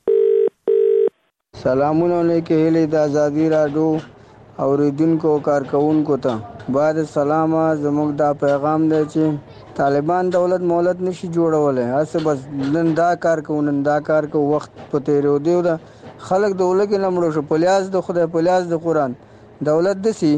سلامونه علیکم هیله د آزادي رادیو اوریدونکو کارکونکو ته بعد سلامه زموږ دا پیغام دی چې طالبان دولت مولت نشي جوړولای. هڅه بس نن دا کار کوو نن دا کار کوو وخت په تیرو دی دا خلک دولت کې لمړو شو پلیاز د خدای پلیاز د قران دولت دسی.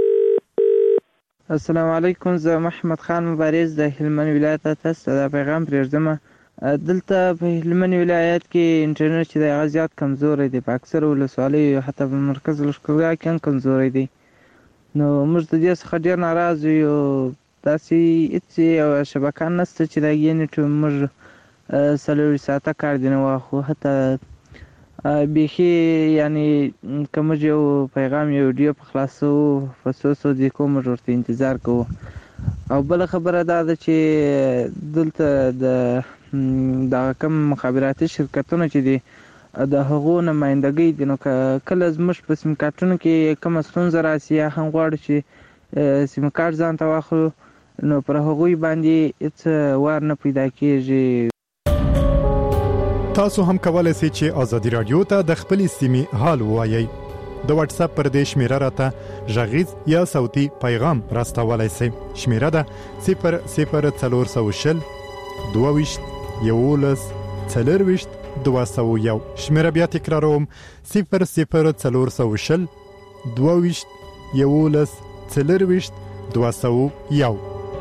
السلام علیکم، زه محمد خان مبارز د هلمند ولایت ته دا پیغام پرېږدم. دلته په هلمند ولایت کې انټرنیټ چې د غزيات کمزوري دی، په اکثر ولسوالیو حتی په مرکز لشکرګاه کې هم کمزوري دی. نو موږ د دې څخه ډېر ناراض یو. داسې هېڅ شبکه نشته چې د یعنې موږ څلور ساعته کار دی نه واخلو. حتی بیخي یعنې که موږ یو پیغام یو ویډیو په خلاصو په څو څو دقیقو موږ ورته انتظار کوو. او بله خبره دا ده چې دلته د دغه کم مخابراتي شرکتونه چې دي د هغو نمایندګۍ دي، نو کله زموږ په سیم کارټونو کې کومه ستونزه راسي یا هم غواړو چې سیم کارت ځان ته واخلو نو پر هغوی باندې هیڅ وار نه پیدا کیږي. تاسو هم کولای شئ چې آزادي رادیو ته د خپلې سیمې حال ووایئ. د واتس اپ پر دې شمیره راته ژغیز یا صوتي پیغام راستولای شئ. شمیره ده صفر صفر څلور سوه شل دوه ویشت یولس څلرویشت دوه سوه یو. شمیره بیا تکراروم صفر صفر څلور سوه شل دوه ویشت یولس څلرویشت دوه سوه یو.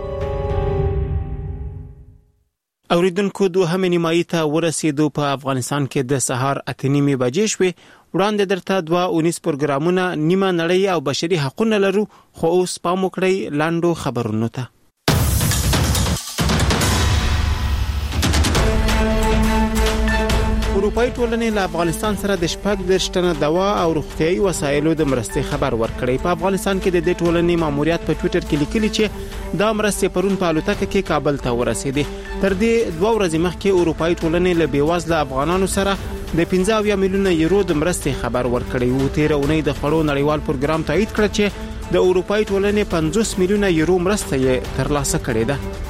اوریدونکو دوهمه نیمایي ته ورسېدو. په افغانستان کې د سهار اته نیمې بجې شوې. وړاندې درته دوه اونیز پروګرامونه نیمه نړۍ او بشري حقوقونه لرو، خو اوس پام وکړئ لاندو خبرونو ته. اروپایي ټولنې له افغانستان سره د شپږ دېرش ټنه دوا او روغتیايي وسایلو د مرستې خبر ورکړی. په افغانستان کې د دې ټولنې ماموریت په ټوئیټر کې لیکلي چې دا مرستې پرون په الوتکه کې کابل ته ورسېدې. تر دې دوه ورځې مخکې اروپایي ټولنې له بېوزله افغانانو سره د پنځه اویا میلیونه یورو د مرستې خبر ورکړی و. تېره اونۍ د خوړو نړیوال پروګرام تایید کړ چې د اروپایي ټولنې پنځوس میلیونه یورو مرسته یې ترلاسه کړې ده.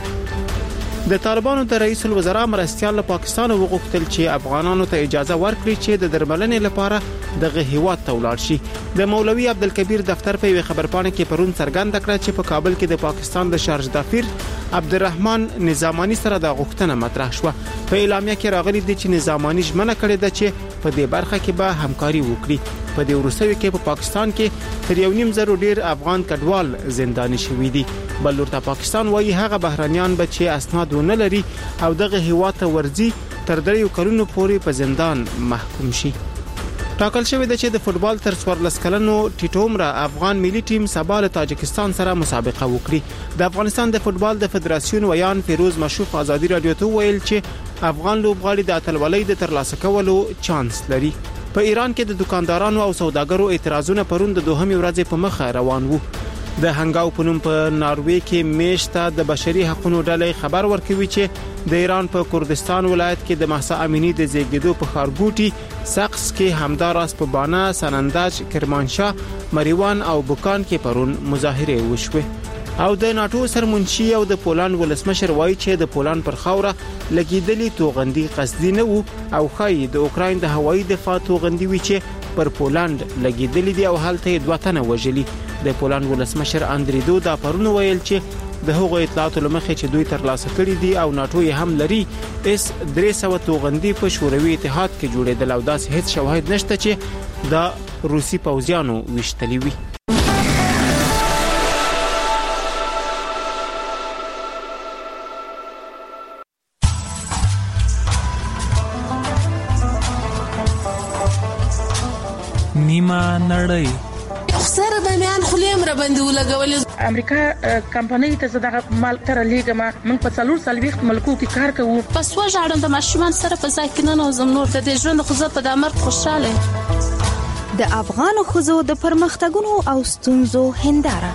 د طالبانو د رئیس الوزرا مرستيال له پاکستان وغوښتل چې افغانانو ته اجازه ورکړي چې د درملنې لپاره دغه هیواد ته ولاړ شي. د مولوي عبدالکبیر دفتر په یوه خبرپاڼه کې پرون څرګنده کړه چې په کابل کې د پاکستان د شارج دافیر عبدالرحمن نظامانی سره د غوښتنه مطرح شوه. په اعلامیه کې راغلي دي چې نظامانی ژمنه کړې ده چې په دې برخه کې به همکاري وکړي. په دې وروستیو کې په پاکستان کې تر یو نیم زرو ډیر افغان کډوال زنداني شوي دي. بل ورته پاکستان وایي هغه بهرانيان به چې اسناد ونه لري او دغه هیواد ته ورځي تر دریو کلونو پورې په زندان محکوم شي. ټاکل شوی دی چې د فوتبال تر څوارلس کلنو ټیټومره افغان ملي ټیم سبا له تاجکستان سره مسابقه وکړي. د افغانستان د فوتبال د فدراسیون ویان فیروز مشوف ازادي رادیو ته ویل چې افغان لوبغاړي د اتلولۍ د ترلاسه کولو چانس لري. په ایران کې د دکاندارانو او سوداګرو اعتراضونه پرون د دوهمې ورځې په مخه روان وو. د هنګاو په نوم په ناروې کې میشته د بشري حقوقو ډلې خبر ورکوي چې د ایران په کردستان ولایت کې د مهسا امینی د زیږیدو په ښارګوټي سقس کې همداراز په بانا، سنندج، کرمانشاه، مریوان او بوکان کې پرون مظاهره وشوه. او د ناتو سرمنشي او د پولند ولسمشر وایي چې د پولند پر خاوره لګیدلې توغندي قصدي نه وو او خای د اوکراین د هوایي دفاع توغندي وی چې پر پولند لګیدلې دي او هلته دوه تنه وژلي. د پولند ولسمشر اندری دودا پرون ویل چې د هغو اطلاعاتو لمخې چې دوی ترلاسه کړي دي او ناتو یې هم لري اس درې سوه توغندي په شوروي اتحاد کې جوړېدل او داسې هیڅ شواهد نشته چې د روسي پوځیانو وشتلي وي. نیمه نړۍ سره د میان خلیم را باندې ولګولې. امریکا کمپنۍ ته زده مال تر لیګه ما من په څلور سلويخت ملکو کې کار کوو. پس وژاړم د ماشومان سره په ځای کې نه نوزم نور د ژوند خو زه په د امر خوشاله. د افغان خزو د پرمختګونو او ستونزو هنداره.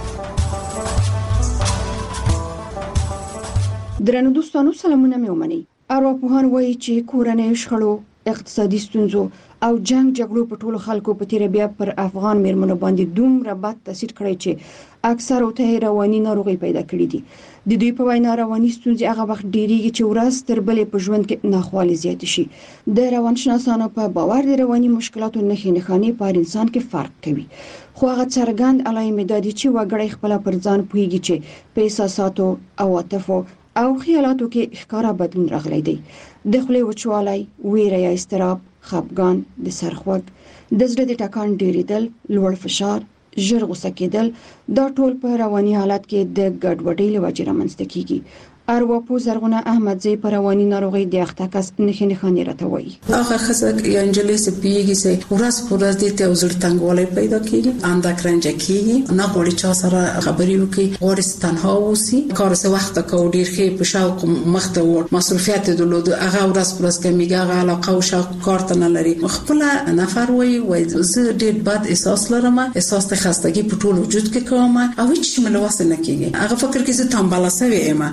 درنو دوستانو سلامونه مې ومني. ارواپوهان وایي چې کورنۍ شخړو، اقتصادي ستونزو او جنگ جګړو په ټولو خلکو په تیر بیا پر افغان میرمنو باندې دومره بد تاثیر کړی چې اکثر او ته رواني ناروغي پیدا کړې دي. د دوی په وینا رواني ستونزې هغه وخت ډېریږي چې ورځ تر بلې په ژوند کې ناخوالې زیات شي. د روانشناسانو په باور د رواني مشکلاتو نښې نښانې په انسان کې فرق کوي. خو هغه څرګند علایمې د دي چې وګړي خپل پر ځان پوهیږي چې په احساساتو او عاطفو او خیالاتو کې ښکارا بدلون راغلی دی. د خولې وچوالی، ویره یا اضطراب، خپګان، د سرخوږ، د زړه د ټکان ډیریدل، لوړ فشار، ژر غوسه کېدل، دا ټول په رواني حالت کې د ګډوډۍ له وجې رامنځته کیږي. ارواپوه زرغونه احمدزی پر رواني ناروغي د اختکاس نښې نښانې راته وایي. هغه خزک یا انجلې سپیږي چې ورځ په ورځ د ته وزړ تنګوالی پیدا کیږي، اندک رنج کیږي، نه غوړي چا سره خبرې وکړي، غوړي تنها اوسي، کار څه وخت کو ډیر ښه په شوق مخته ور مصرفیات درلود، هغه ورځ پر ورځ کمیږي، هغه علاقه او شوق کار ته نه لري. خپل نفر وایي وای زه ډیر بد احساس لرم، احساس د خستګي په ټول وجود کې کوم او هیڅ ملوث نه کیږي. هغه فکر کې زه تنبله سوی یم، اته د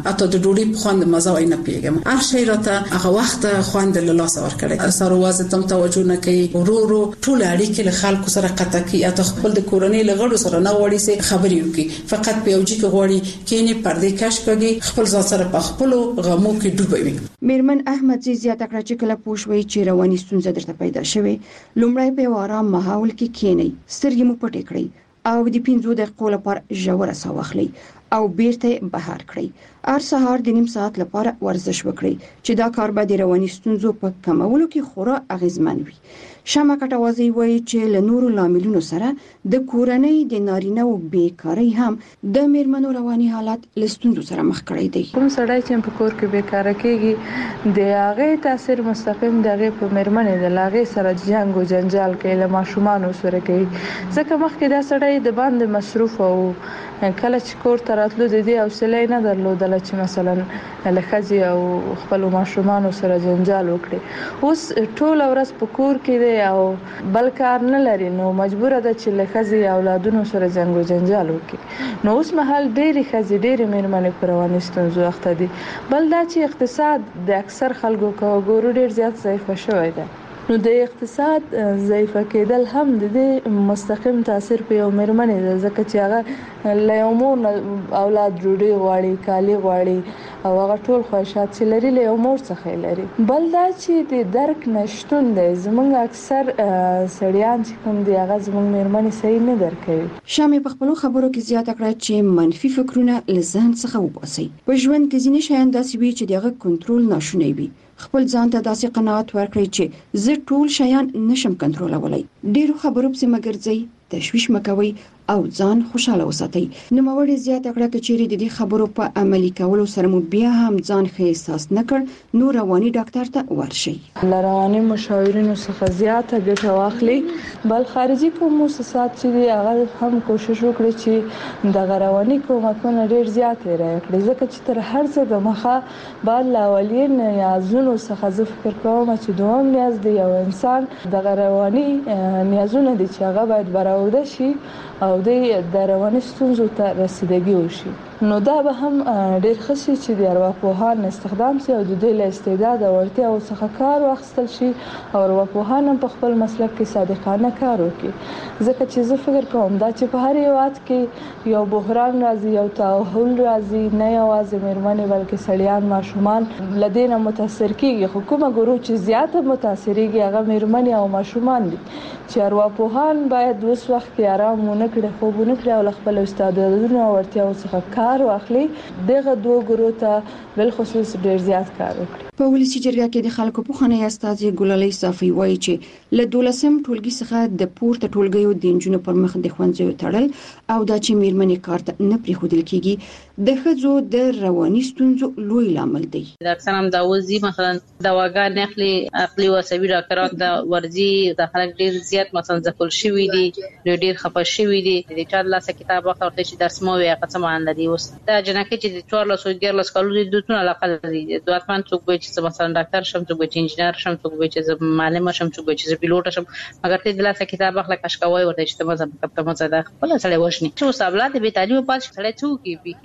ډوډۍ په خوند مزه وای نه پیګم هر شی راته هغه وخت خوند له لاس ور کړی سره وازه تم توجه نه کوي ورورو ټول اړیکې له خلکو سره قطع کی یا خپل د کورنۍ لغړو سره نه وړي سي خبري وکي فقط په یوجي کې غوړي کینی پردې کش کوي خپل ځان سره په خپل غمو کې ډوبوي. میرمن احمد زی زیاته کړه چې کله پوښوي چې رواني ستونزه درته پیدا شوه لومړی په آرام ماحول کې کینی سترګې مو پټې کړئ او د پنځو دقیقو لپاره ژوره ساه واخلئ او بیرته بهر کړئ. هر سهار د نیم ساعت لپاره ورزش وکړئ چې دا کار به د رواني ستونزو په کمولو کې خورا اغیزمن وي. شمع کټوازی وایي چې له نورو لاملونو سره د کورنۍ د نارینه او بیکاری هم د میرمنو رواني حالت لستونزو سره مخ کړی دی. کوم سړی چې په کور کې بیکاره کیږي د هغه تاثیر مستقیم دغه په میرمنې د لاغې سره جنگ او جنجال کوي له ماشومان سره کوي ځکه مخکې دا سړی د باندې مصروف او کله چې کور ته راتلو د دې حوصله نه درلودل چې مثلا له خځې او خپل ماشومان سره جنجال وکړي. اوس ټول ورځ په کور کې او بل کار نه لري نو مجبور ده چې له خځې اولادونو سره جنگ او جنجال وکړي. نو اوس مهال ډېری خځې ډېری میرمنې پر رواني ستونزو اخته دي. بل دا چې اقتصاد د اکثر خلکو کوګورو ډېر زیات ضعیف شوی دی نو د اقتصاد ضعیف کېدل هم د مستقیم تاثیر په یو میرمنې ده ځکه چې هغه له یو مور اولاد ډوډۍ غواړي کالي غواړي او هغه ټول خواهشات چې لري له یو مور څخه لري. بل دا چې د درک نشټون دی زمونږ اکثر سړیان چې کوم دی هغه زمونږ میرمنې صحیح نه درک کوي. شامې په خپل خبرو کې زیاته کړه چې منفي فکرونه له ذهن څخه وباسي. په ژوند کې ځینې شیان داسې وي چې دغه کنټرول ناشونی وي. خپل ځان ته داسې قناعت ورکړئ چې زه ټول شیان نشم کنټرولولای. ډیرو خبرو په مګرځي تشویش مکوي او ځان خوشاله وساتئ. نو موري زیاته کړه چې چیرې د دې خبرو په عملي کولو سره مو بیا هم ځان ښه احساس نکړ نو رواني ډاکټر ته ورشئ. رواني مشاورینو څخه زیاته ګټه واخلئ. بل خارجي کوم مؤسسات چې هغه هم کوشش وکړي چې د رواني کومکونه ډیر زیات راکړي ځکه چې تر هر څه د مخه بل اولین نیازونو څخه زه فکر کوم چې دوام نیاز دی یو انسان د رواني نیازونه دي چې هغه باید برآورده شي او د رواني ستونزو ته رسیدګي وشي. نو دا به هم ډیر ښه شي چې د ارواپوهان استخدام شي او د دوی له استعداد او اړتیاو څخه کار واخیستل شي او ارواپوهان هم په خپل مسلک کې صادقانه کار وکړي ځکه چې زه فکر کوم دا چې په هر یوات کې یو بحران راځي یو تحول راځي نه یوازې میرمنې بلکې سړیان ماشومان لدینه متاثر کیږي. خو کومه ګروه چې زیاته متاثرېږي هغه میرمنې او ماشومان دي چې ارواپوهان باید اوس وخت کې آرام ونه کړي خوب ونه کړي او خپل استعدادونو او اړتیاو څخه کار واخلي. دغه دوه ګروه ته بل خصوص ډیر زیات کار وکړي. په ولسی جرګه کې د خلکو په خانه استازي ګلالي صافي وایي چې له دولسم ټولګي څخه د پورته ټولګیو د انجونو پر مخ د خوندزیو تړل او د چې میرمنې کارت نه پریښودل کیږي د خځو د رواني ستونزو لوی لامل دی. د اکثر هم دا وځي مثلا دواګان نخلي عقلي او عصبي ډاکټران د ورزي د خلک ډیر زیات مثلا ځکل شوی دي ډیر خپه شوی دي د چا لاسه کتاب وخت ورته چې درس مو وي هغه څه مان لري. اوس دا جنکه چې د څوار لاسو ګر لاس کولو د دوتونه علاقه لري د اتمن څوک به چې مثلا ډاکټر شم څوک به چې انجنیر شم څوک به چې معلم شم څوک به چې پیلوټ شم مګر ته د لاسه کتاب اخلا کش کوي ورته چې مزه په مزه ده خپل سره وښني چې اوس اولاد به تعلیم پات سره څوک به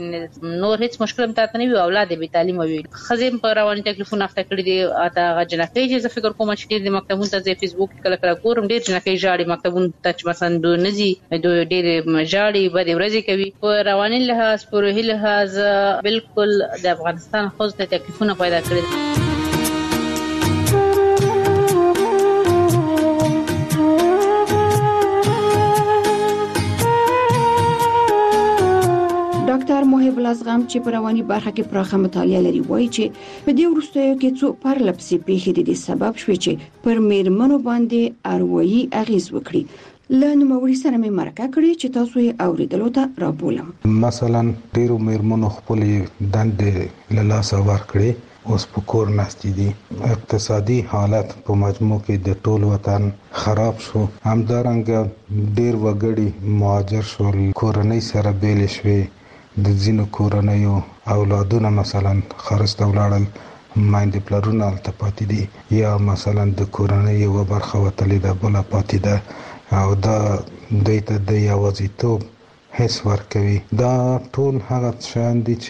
چې نور هیڅ مشکل هم تاسو نه وي اولاد به تعلیم وي. خزم په رواني تکلیفونه اخته کړی دي اته جنکه چې زه فکر کوم چې د مکتبونو ته د فیسبوک کله کله ګورم ډیر جنکه جاړي مکتبونو ته مثلا دو نزي دو ډیر جاړي بده ورځي کوي په رواني لحاظ په روحي لحاظ بالکل د افغانستان خو ته تکلیفونه پیدا کړی. ډاکټر محب لازغم چې په رواني برخه کې پراخه مطالعه لري وایي چې په دې وروستیو کې څو پرلپسې پیښې د سبب شوې چې پر میرمنو باندې اروایي اغیز وکړي. له نوموړي سره مې مرکه کړې چې تاسو یې اوریدلو ته راپولم. مثلا ډیرو میرمنو خپل دندې له لاسه ورکړي اوس په کور ناستې دي. اقتصادي حالت په مجموع کې د ټول وطن خراب شو. همدارنګه ډیر وګړي مهاجر شول کورنۍ سره بیل شوي د ځینو کورنیو اولادونه مثلا خرڅ ولاړل ماینده پلرونه الته پاتې دي یا مثلا د کورنۍ یو برخه وتلې ده بل پاتې ده او دا دایته د یوازیتوب حس ورکوي. دا ټول هغه شان دي چې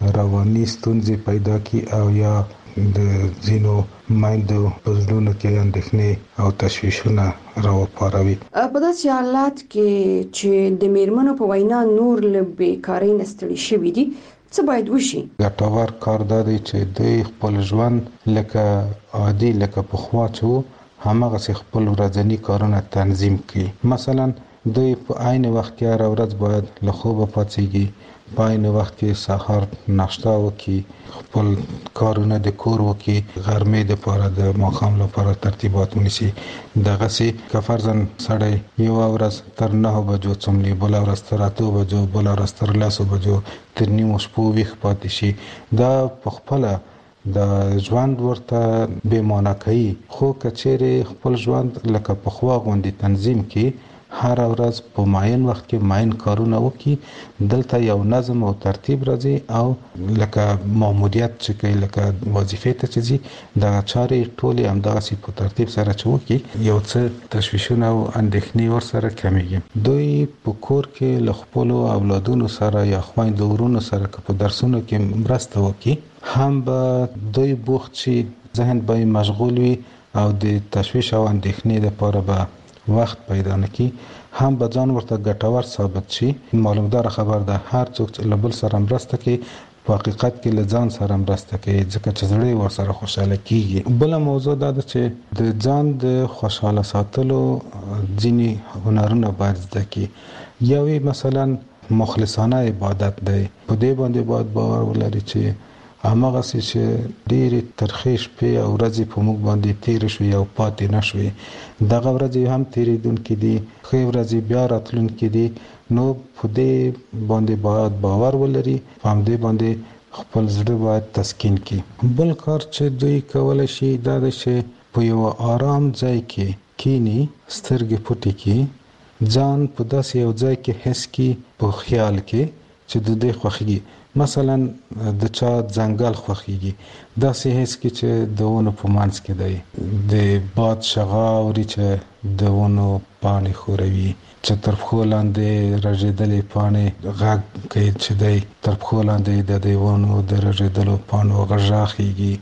رواني ستونزې پیدا کی او یا د زینو مایندو پزلونو کې اندېښنې او تشویشونه راوپاروي. په داسې حالات کې چې د میرمنو په وینا نور له بیکارۍ نه ستړي شوي دي، څه باید وشي؟ ګټور کار دا دی چې دوی خپل ژوند لکه عادي لکه پخوا چې وو هماغسې خپل ورځني کارونه تنظیم کړي. مثلا دوی په عین وخت کې هره ورځ باید له خوبه پاڅېږي، په عین وخت کې سهار ناشته وکړي، خپل کارونه د کور وکړي، غرمې دپاره د ماښام لپاره ترتیبات ونیسي. دغسې که فرضاً سړی یوه ورځ تر نهو بجو څملي، بله ورځ تر اتو بجو، بله ورځ تر لسو بجو، تر نیمو شپو ویښ پاتې شي، دا په خپله د ژوند ورته بې معنی کوي. خو که چیرې خپل ژوند لکه پخوا غوندې تنظیم کړي، هر ورځ په معین وخت کې معین کارونه وکړي، دلته یو نظم او ترتیب راځي او لکه ماموریت چې کوي، لکه وظیفې ته چې ځي، دغه چارې ټولې همدغسې په ترتیب سره چې وکړي، یو څه تشویشونه او اندېښنې ورسره کمیږي. دوی په کور کې له خپلو اولادونو سره یا خویندو ورونو سره که په درسونو کې مرسته وکړي، هم به دوی بوخت شي، ذهن به یې مشغول وي او د تشویش او اندېښنې لپاره به وخت پیدا نکړي، هم به ځان ورته ګټور ثابت شي. معلومدار خبر ده هر څوک چې له بل سره مرسته کوي په حقیقت کې له ځان سره مرسته کوي، ځکه چې زړه یې ورسره خوشحاله کیږي. بله موضوع دا ده چې د ځان د خوشحاله ساتلو ځینې هنرونه باید زده کړي. یوې مثلا مخلصانه عبادت دی، په دې باندې باید باور ولري چې هماغسې چې ډېرې ترخې شپې او ورځې په موږ باندې تېرې شوې او پاتې نه شوې، دغه ورځې هم تېرېدونکې دي، ښې ورځې بیا راتلونکې دي. نو په دې باندې باید باور ولري، په همدې باندې خپل زړه باید تسکین کړي. بل کار چې دوی کولی شي دا دی چې په یو آرام ځای کې کینی، سترګې پټې کړي، ځان په داسې یو ځای کې حس کړي په خیال کې چې د دوی خوښیږي. مثلا د چا ځنګل خوښیږي، داسې حس کې چې د ونو په منځ کې دی، د باد شغا اوري چې د ونو پاڼې ښوروي، چې تر پښو لاندې رژېدلې پاڼې غږ کوي چې دی تر پښو لاندې د دې ونو د رژېدلو پاڼو غږ راخیږي،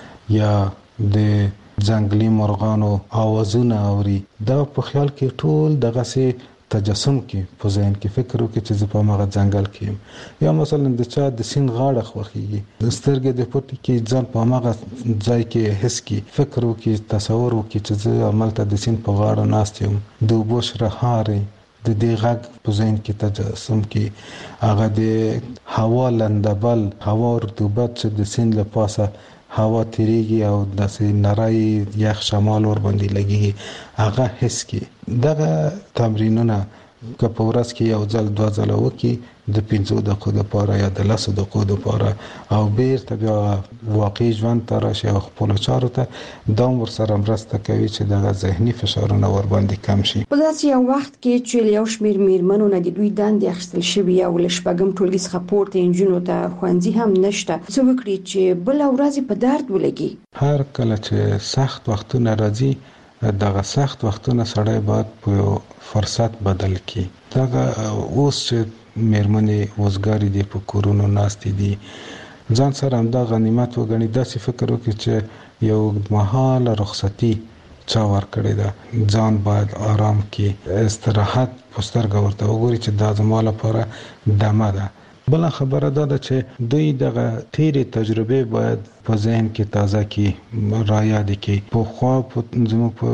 یا د ځنګلي مرغانو آوازونه اوري. دا په خیال کې ټول دغسې تجسم کې په ذهن کې فکر وکړي چې زه په هغه ځنګل کې یم. یا مثلا د چا د سیند غاړه خوښیږي، د سترګې د پټې کې ځان په هغه ځای کې حس کې فکر وکړي، تصور وکړي چې زه همالته د سیند په غاړه ناست یم، د اوبو شرهارې د دې غږ په ذهن کې تجسم کې، هغه د هوا لندبل، هوا رطوبت چې د سیند له پاسه هوا تیریږي او داسې نری یخ شمال ور باندې لګي، هغه حس کې. دغه تمرینونه که په ورځ کې یو ځل دوه ځله وکړي د پنځو دقیقو لپاره یا د لسو دقیقو لپاره، او بیرته بیا واقعي ژوند ته راشي او خپلو چارو ته، دا هم ورسره مرسته کوي چې دغه ذهني فشارونه ور باندې کم شي. په داسې یو وخت کې چې یو شمېر میرمنو نه د دوی دندې اخیستل شوي او له شپږم ټولګي څخه پورته نجونو ته ښوونځي هم نشته، څه وکړي چې بله ورځ په درد ولګي؟ هر کله چې سخت وختونه راځي، دغه سخت وختونه سړی باید په فرصت بدل کړي. دغه اوس چې میرمنې وزګارې دي، په کورونو ناستې دي، ځان سره همدا غنیمت وګڼي، داسې فکر وکړي چې یو اوږدمهاله رخصتي چا ورکړې ده، ځان باید آرام کړي، استراحت په سترګه ورته وګوري چې دا زما لپاره دمه ده. بله خبره دا ده چې دوی دغه تیرې تجربې باید په ذهن کې تازه کړي، رایاد کړي. پخوا زموږ په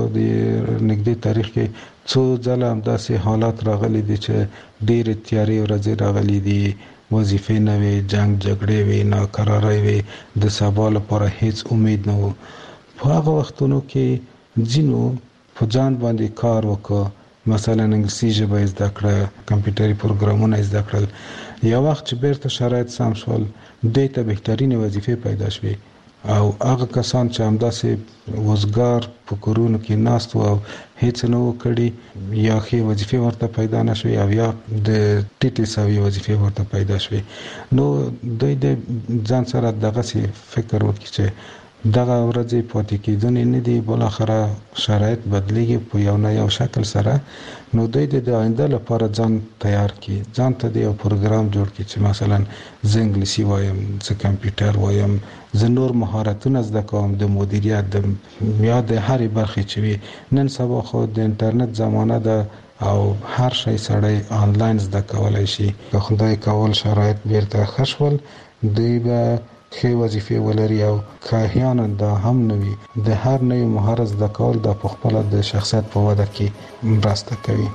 نږدې تاریخ کې څو ځله همداسې حالات راغلي دي چې ډېرې تیارې ورځې راغلي دي، وظیفې نه وي، جنګ جګړې وي، ناکرارۍ وي، د سبا لپاره هیڅ امید نه و. په هغه وختونو کې ځینو په ځان باندې کار وکړ، مثلا انګلیسي ژبه زده کړه، کمپیوټري پروګرامونه زده کړل. یو وخت چې بیرته شرایط سم شول، دوی ته بهترینې وظیفې پیدا شوې، او هغه کسان چې همداسې وزګار په کورونو کې ناست وو او هیڅ نه و کړي، یا ښې وظیفې ورته پیدا نه شوې او یا د ټیټې سویې وظیفې ورته پیدا شوې. نو دوی د ځان سره دغسې فکر وکړي چې دغه ورځې پاتې کېدونې نه دي، بل اخره شرایط بدلیږي په یو نه یو شکل سره. نو دوی د آینده لپاره ځان تیار کړي، ځان ته د یو پروګرام جوړ کړي چې مثلا زه انګلیسي وایم، زه کمپیوټر وایم، زه نور مهارتونه زده کوم د مدیریت د یا د هرې برخې چې وي. نن سبا خو د انټرنیټ زمانه ده او هر شی سړی آنلاین زده کولای شي. که خدای کول شرایط بیرته ښه شول، دوی به ښې وظیفې ولري او که احیانا دا هم نه وي، د هر نوي مهارت زده کول دا په خپله د شخصیت په وده کې مرسته کوي.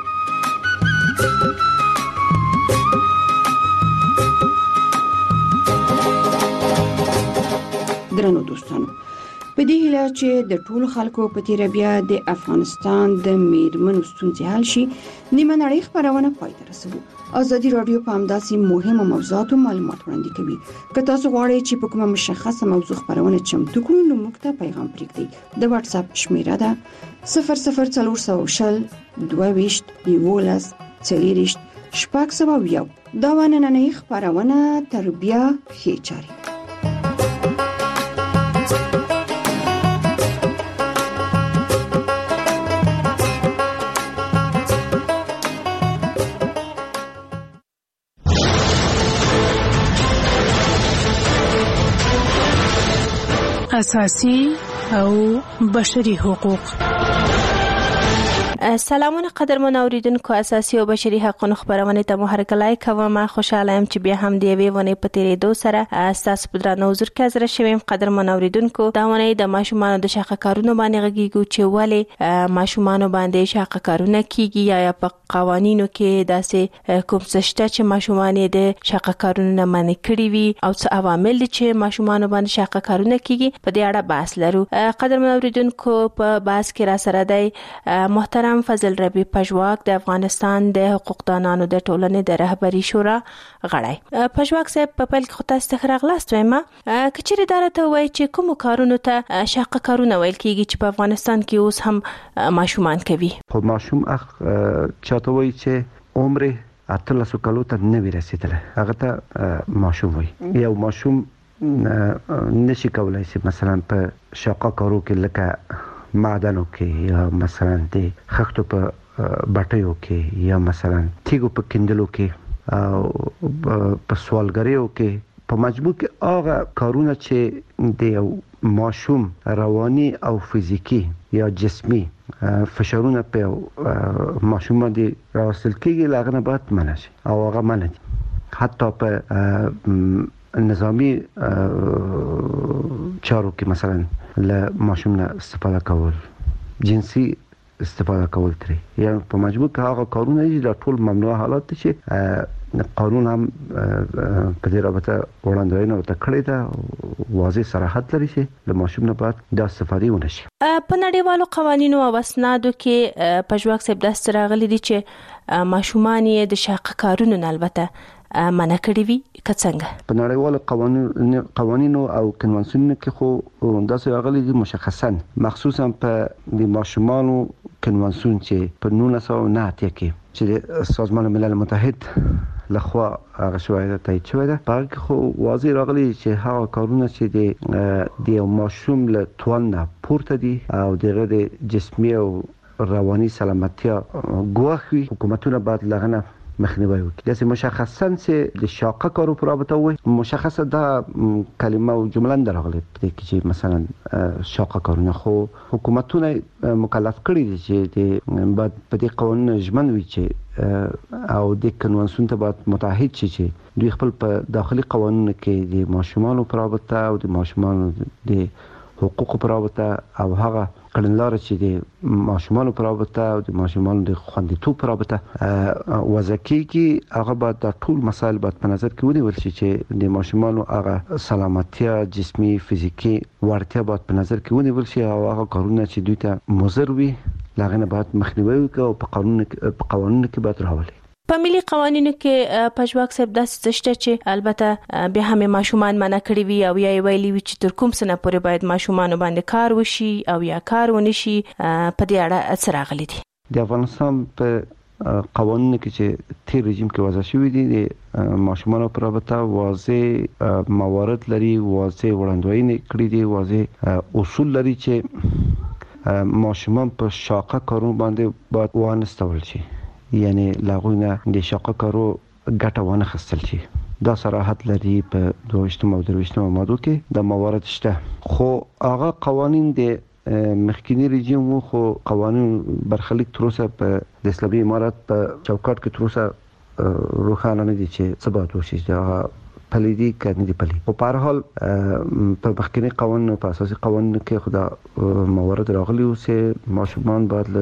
درنو دوستانو، په دې هیله چې د ټولو خلکو په تیر بیا د افغانستان د میرمنو ستونزې حل شي، نیمه نړۍ خبرونه پای ته رسوي. ازادي رادیو په همداسې مهمو موضوعاتو معلومات وړاندې کوي. که تاسو غواړئ چې په کومه مشخصه موضوع خبرونه چمتو کړو، نو موږ ته پیغام پرېږدئ. د واتس اپ شمیره ده صفر صفر څلور سوه شل دوه ویشت یولس څلېرویشت شپږ سوه یو. دا نننۍ خبرونه تر بیا ښې چارې. اساسي او بشري حقوق. سلامونه قدرمن اوریدونکو، اساسي او بشري حقوقو خبرونه ته مو هرکلای کوم. خوشاله یم چې بیا هم دی وی ونه پتیرې دو سره اساس په درنو حضور کې حاضر شوم. قدرمن اوریدونکو، دا ونه د ماشومان د شاقه کارونو باندې غږیږي چې ولې ماشومان باندې شاقه کارونه کیږي، یا په قوانینو کې داسې کوم څه شته چې ماشومان د شاقه کارونو منع کړي وي، او څه عوامل چې ماشومان باندې شاقه کارونه کیږي. په دې اړه بحث لرو. قدرمن اوریدونکو، په بحث کې را سره دی محترم فضل ربی پژواک، د افغانستان د حقوقدانانو د ټولنې د رهبری شورا غړی. پژواک صاحب، په پیل کې خو تاسو ته راغلاست وایم، کچېرې دارته وای چې کوم کارونو ته شاقه کارونه ویل کیږي چې په افغانستان کې اوس هم ماشومان کوي؟ خو ماشوم اخ چاته وای چې عمر اتلس کالو ته نه ورسېدل، هغه ته ماشوم وای. یو ماشوم نشي کولای چې مثلا په شاقه کارو کې لکه معدنو کې، یا مثلا د خښتو په بټیو کې، یا مثلا تیګو په کندلو کې، او په سوالګریو کې، په مجموع کې هغه کارونه چې د یو ماشوم رواني او فزیکی یا جسمی فشارونه په ماشوم باندې راوستل کېږي، هغه نه باید منع شي او هغه منع دي. حتی په نظامی چارو کې مثلا له ماشوم نه استفاده کول، جنسي استفاده کول ترې، یا په مجموع کې هغه کارونه دي د ټول ممنوع حالات دي چې قانون هم په دې رابطه وړاندوینه ورته کړې ده، واضح صراحت لري چې د ماشوم نه باید د استفادې ونه شي. په نړیوالو قوانینو او اسنادو کې پژواک صاحب داسې راغلي دي چې ماشومان یې د شاقه کارونو نه البته منع کړی وي، که څنګه؟ په نړیوالو قوانینو قوانینو او کنوانسیونونو کې خو داسې راغلي دي مشخصا، مخصوصا په د ماشومانو کنوانسیون چې په نولس سوه نه اتیا کې چې د سازمان ملل متحد لخوا هغه شوی ده تایید شوی ده، په هغه کې خو واضح راغلي چې هغه کارونه چې د یو ماشوم له توان نه پورته دي او دغه د جسمي او رواني سلامتیا ګواښ وي، حکومتونه باید له هغه نه مخنیوی وکړي. داسې مشخصا چې د شاقه کارو په رابطه وي، مشخصه دا کلمه او جمله نه راغلي په دې کې چې مثلا شاقه کارونه، خو حکومتونه مکلف کړي دي چې باید په دې قوانینو ژمن وي چې او د کنوانسیون ته باید متحد شي چې دوی خپل په داخلي قوانینو کې د ماشومانو په رابطه او د ماشومانو د حقوقو په رابطه او هغه کړنلاره چې د ماشومانو په رابطه او د ماشومانو د خوندیتوب په رابطه وضع کیږي، هغه باید د ټول مسایل باید په نظر کې ونیول شي چې د ماشومانو هغه سلامتیا، جسمي، فزیکی وړتیا باید په نظر کې ونیول شي، او هغه کارونه چې دوی ته مضر وي لاغه نه باید مخنیوي وکړي او په قانون په قوانینو کې باید راولي. په ملي قوانینو کې پژواک صاحب داسې شته چې البته به هم ماشومان منع کړی وي او یا ویلي وي چې تر کوم سنه پورې باید ماشومان باندې کار وشي او یا کار ونشي. په دې اړه څه راغلي دي؟ د افغانستان په قوانینو کې چې تیر رژیم کې وضع شوی دي د ماشومان پر رابطه واضح موارد لري، واضح وړاندوینې کړې دي، واضح اصول لري چې ماشومان په شاقه کارو باندې باید وانستول شي، یعنی لاغوینه د شاقه کارو ګټه ونه خستل شي. دا صراحت لري په دویشتم او درویشتم ماده کې د موارد شته، خو هغه قوانین د مخکینی رژیم وو، خو قوانین برخلیک تر اوسه په د اسلامي امارات په چوکاټ کې تر اوسه روښانه نه دي چې څه باید وشي، دا پلي دي که نه دي پلي. خو په هر حال په مخکینی قوانینو په اساسي قوانینو کې خو دا موارد راغلي وو چې ماشومان باید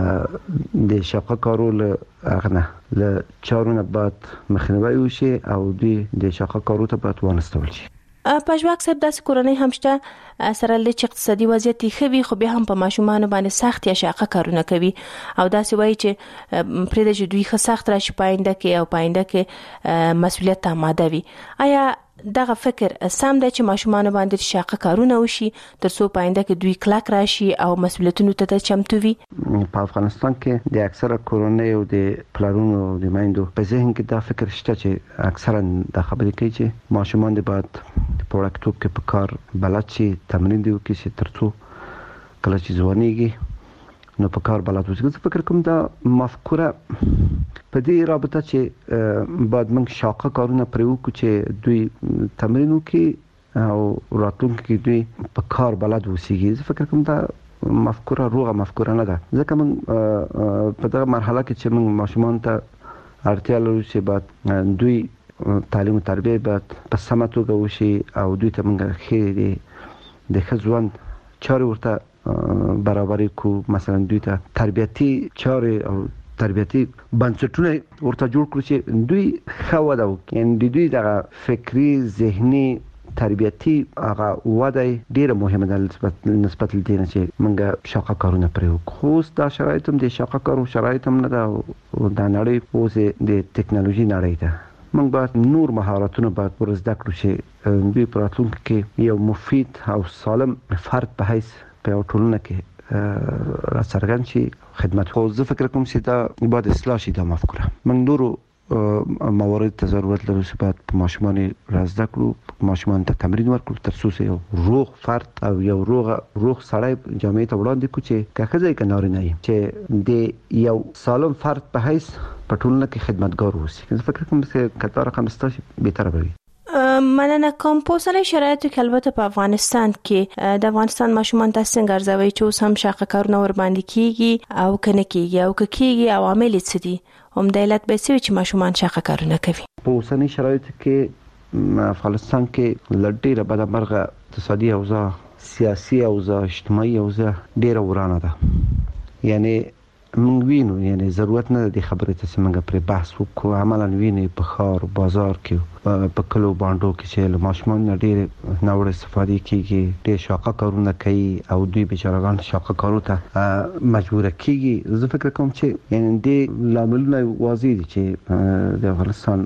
له د شاقه کارو له هغه نه له چارو نه باید مخنیوی وشي او دوی د شاقه کارو ته باید وانستول شي. پښواک صاحب داسې کورنۍ هم شته سره لږ اقتصادي وضعیت یې ښه وي، خو بیا هم په ماشومانو باندې سخت یا شاقه کارونه کوي او داسې وایي چې پرېږده چې دوی ښه سخت راشي په آینده کې او په آینده کې مسؤلیت ته آماده وي. آیا دغه فکر سم دی چې ماشومان باندې شاقه کارونه وشي ترڅو په آینده کې دوی کلک راشي او مسؤلیتونو ته چمتو وي؟ په افغانستان کې د اکثره کورنۍ او د پلارونو او د میندو په ذهن کې دا فکر شته چې اکثرا د خبرې کوي چې ماشومان د باید په وړکتوب کې په کار بلد شي، تمرین دی وکړي چې ترڅو کله چې ځوانيږي نو په کار بلد وي. زه فکر کوم دا مفکوره په دې رابطه چې بعد موږ شاقه کارونه پرې وکړو چې دوی تمرین وکړي او راتلونکي کې دوی په کار بلد وسیږي. زه فکر کوم دا مفکوره روغه مفکوره نه ده، ځکه موږ په دغه مرحله کې چې موږ ماشومان ته اړتیا لرو چې بعد دوی تعلیم او تربیه باید په سمه توګه وشي او دوی ته موږ ښه دي د ښه ژوند چارې ورته برابرې کو، مثلا دوی ته تربیتي چارې او تربیتي بنسټونه ورته جوړ کړو چې دوی ښه وده وکړي، یعنې دوی دغه فکري ذهني تربیتي هغه وده ډیره مهمه ده نسبت لدې نه چې موږ شاقه کارونه پرې وکړو. خو اوس دا شرایط هم د شاقه کارو شرایط هم نه ده او دا نړۍ اوس د ټکنالوژي نړۍ ده. موږ باید نور مهارتونه باید ور زده کړو چې دوی په راتلونکي کې یو مفید او سالم فرد په حیث په یو ټولنه کې راڅرګند شي خدمت. خو زه فکر کوم چې دا باید اصلاح شي دا مفکوره. موږ نورو موارد ته ضرورت لرو چې باید په ماشومان را زده کړو، ماشومان ته تمرین ورکړو ترڅو یو روغ فرد او یو روغ روغ سړی جامعې ته وړاندې کړو چې که ښځه یې که نارینه یې چې د یو سالم فرد په حیث په ټولنه کې خدمتګار اوسي. زه فکر کوم چې که دا رقم ستا شي بهتره به وي. مننه کوم. په اوسنۍ شرایطو کې البته په افغانستان کې د افغانستان ماشومان تاسو څنګه ارزوي چې اوس هم شاقه کارونه ور باندې کیږي او کنه کیږي او که کیږي عوامل څه دي؟ هم د علت به څه چې ماشومان شاقه کارونه کوي؟ په اوسنۍ شرایطو کې افغانستان کې لړډیره بدمرغه اقتصادي اوضاع، سیاسي اوضاع، اجتماعي اوضاع ډیره ورانه ده. یعنی موږ وینو، یعنی ضرورت نه دی خبرې ته چې موږ پر بحث وکړو، عملاً ویني په ښار بازار کې په کلو باندو کې چې له ماشومان ډېر ناوړه استفاده کیږي، ډېر شاقه کارونه کوي او دوی بیچارهګان شاقه کارو ته مجبور کیږي. زه فکر کوم چې یعنی دې لاملونه واضح دي چې د افغانستان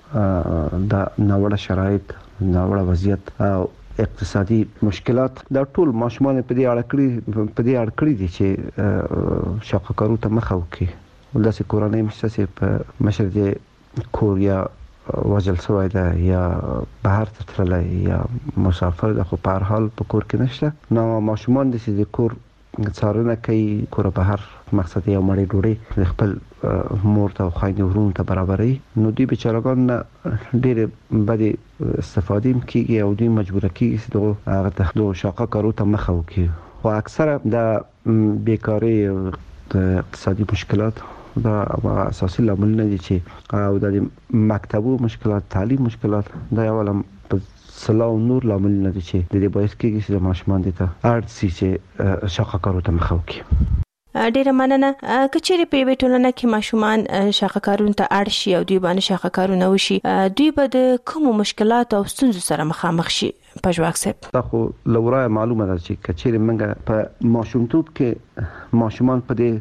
د ناوړه شرایط، ناوړه وضعیت او اقتصادي مشکلات دا ټول ماشومان په دې اړه کړی په دې اړه کړی دي چې شاقه کارو ته مخه وکړي. داسې کورنۍ مشته چې په مشر د کوریا وژل شوی ده یا بهر ته تللی یا مسافر ده، خو په هر حال په کور کې نشته. نو ماشومان د چې د کور څارنه کوي، کور بهر مقصد یو مړی ډوډۍ د خپل مور ته او خویندې ورونو ته برابروي، نو دوی بیچارهګان ډېرې بدې استفادې هم کېږي او دوی مجبوره کېږي چې دغه هغه ته دغو شاقه کارو ته مخه وکړي. خو اکثره د بیکارۍ او د اقتصادي مشکلات دا اساسي لاملونه دي چې او د مکتبو مشکلات، تعلیم مشکلات دا یو لم سلاو نور لاملونه دي چې د دې باعث کېږي چې ماشومان دي ته اړ سي چې شاقه کارو ته مخه وکړي. ډیره مننه. کچېرې په یوې ټولنه کې ماشومان شاقه کارونو ته اړ شي او دوی باندې شاقه کارونه وشي، دوی به د کومو مشکلاتو او ستونزو سره مخامخ شي؟ پښواک صاحب، دا خو لورای معلومه ده چې کچېرې موږ په ماشومتوب کې ماشومان په دې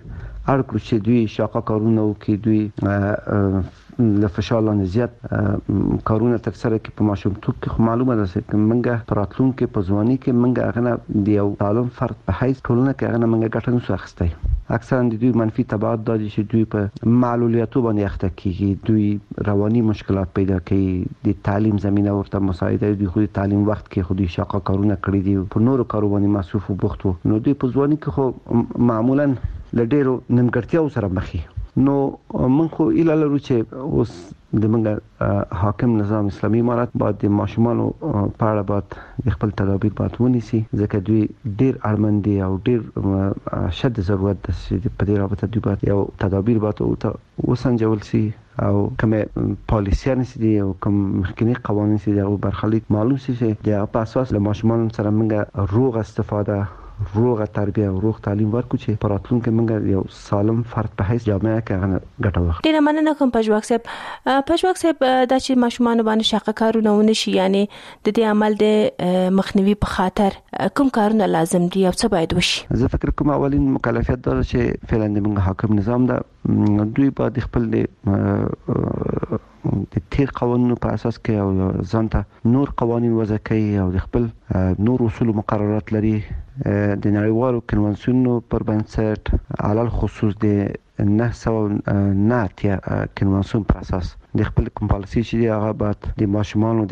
هر کړو چې دوی شاقه کارونه وکړي، دوی له فشار لاندې زیات کارونه تکثره کې په ماشومتوب کې معلومه ده چې منګه پراتلون کې په ځواني کې منګه غنه د یو تعلم فرد په حیث ټولنه کې غنه منګه ګټه نشو اخیستی. اکثرا د دوی منفي تبعات دا دي چې دوی په معلولیاتو باندې اخته کیږي، دوی رواني مشکلات پیدا کوي، د تعلیم زمينه ورته مساعده دي، خو د تعلیم وخت کې خو د شاقه کارونه کړی دي، په نورو کارو باندې مصروف او بوخت وو. نو دوی په ځواني کې خو معمولا لډیرو نیمګړتیاو سره مخ نو من خو اله لرو چې اوس د منګه حاکم نظام اسلامي امارات باید د ماشومانو په اړه باید خپل تدابیر باید ونیسي، ځکه دوی ډیر اړمن دي او ډیر شد ضرورت ده چې په دې رابطه دوی باید یو تدابیر باید وسنجول سي او کومه پالیسیان سي او کوم مخکنی قوانین سي دغه برخلیک معلوم سي چې د په اساس له ماشومانو سره منګه روغ استفاده، روغه تربیه او روغ تعلیم ورکو چې پراتلونکو موږ یو سالم فرد په هیڅ جامعه کې ګټه واخلو. ډیره مننه کوم پښواک صاحب. پښواک صاحب دا چې ماشومان باندې شاقه کارونه ونشي، یعنی د دې عمل د مخنیوي په خاطر کوم کارونه لازم دي او څه باید وشي؟ زه فکر کوم اولین مکلفیت دا چې فعلا د موږ حاکم نظام دا دوی باید خپل د د تیر قوانینو په اساس کې او ځانته نور قوانین وضع کوي او د خپل نور اصول مقررات لري د نړیوالو کنوانسیونونو پر بنسټ علل خصوص د نه سو نه اتیا کنوانسیون پر اساس د خپل کوم پالیسي چې هغه بعد د ماشومانو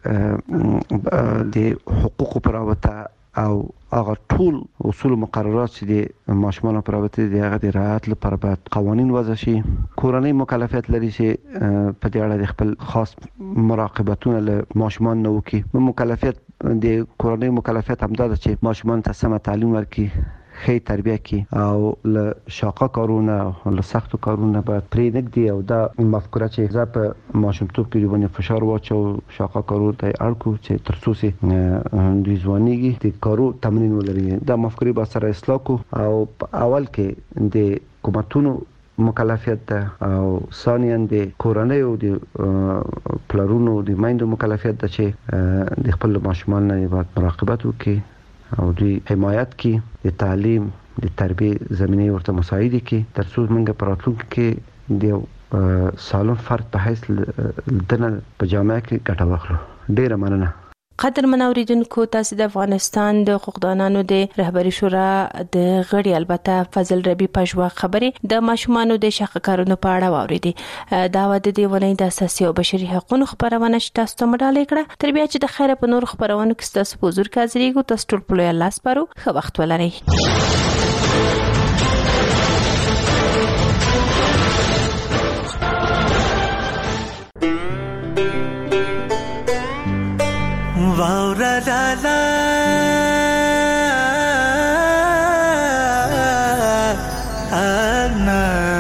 د د حقوقو پر اړه او هغه ټول اصول مقررات چې د ماشومانو پر اړه د هغه د رعایت لپاره باید قوانین وضع شي. کورنۍ مکلفیت لري چې په دې اړه د خپل خاص مراقبتونه له ماشومان نه وکړي. مکلفیت د کورنۍ مکلفیت هم دا ده چې ماشومان ته سم تعلیم ورکړي، خې تربیه کی او له شاقه کارونه او له سختو کارونه باید پرې نګدي او دا مفکوره چې زه په ماشومتوب کې باندې فشار واچو شاقه کارو ته اړکو چې ترڅو سي د ځوانيږي د کارو تمرین ولري. دا مفکورې به سره اصلاح کو او اول کې د حکومتونو مکلفیت ده او ثانیاً د کورنۍ او د پلرونو د مایندو مکلفیت ده چې د خپل ماشومان نه باید مراقبت وکړي او دوی حمایت کی، د تعلیم د تربیه زمینه ورته مساعده کی ترڅو موږ په راتلونکي کې د سالم فرد په حیث دنه په جامعه کې ګټه واخلو. ډیره مننه. قدر منوریدونکو، تاسو د افغانستان د حقوقدانانو د رهبری شورا د غړي البته فضل ربی پښواک خبرې د ماشومانو د شاقه کارونو په اړه واوریدي. دا و د دې ونې د اساسي او بشري حقوقو خبرونه چې تاسو ته مډالې کړه. تر بیا چې د خیره په نور خبرونو کې تاسو په حضور کې حاضرېږو. تاسو ټول په لوی الله سپارو. ښه وخت ولرئ. واورا لالا آنا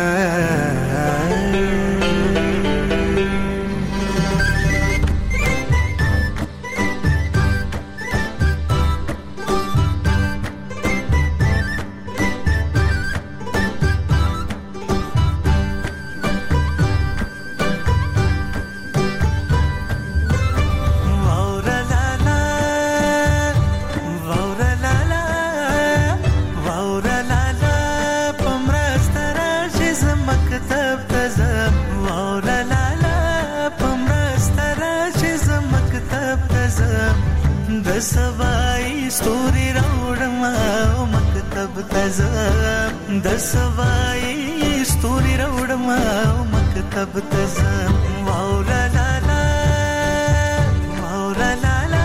सवाई स्टोरी राउडमा मकतब तज़म द सवाई स्टोरी राउडमा मकतब तज़म वाउला ला ला वाउला ला ला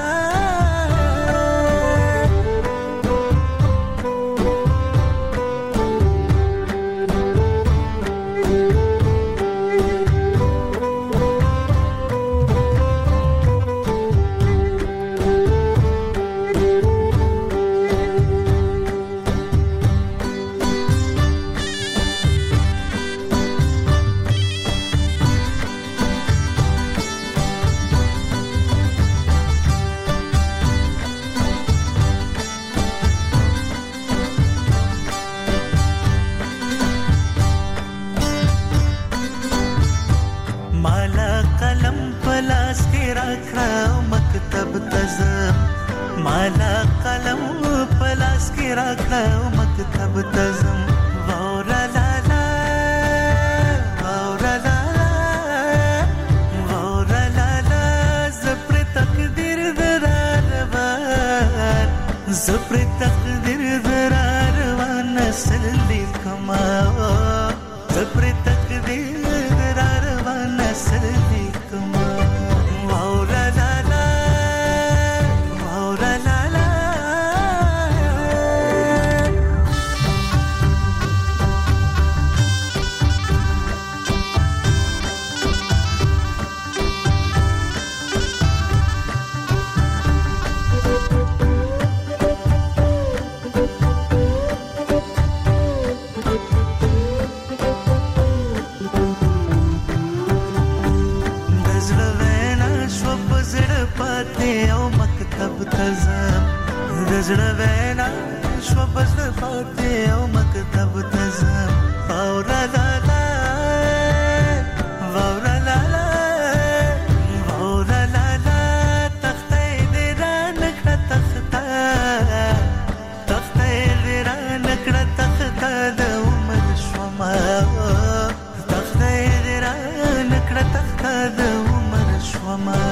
माला कलम पलास के रखा मकतब तज़म वाउरा زپر تقدیر درار وان نسل لیکما زپر تقدیر درار وان نسل لیکما واورا لالا واورا لالا او مکتب تزم دزړه وینا شو بس فاتې او مکتب تزم واورا لالا واورا لالا واورا لالا تختې دې را نکړه تخته تختې دې را نکړه تخته د عمر شوما تختې دې را نکړه تخته د عمر شوما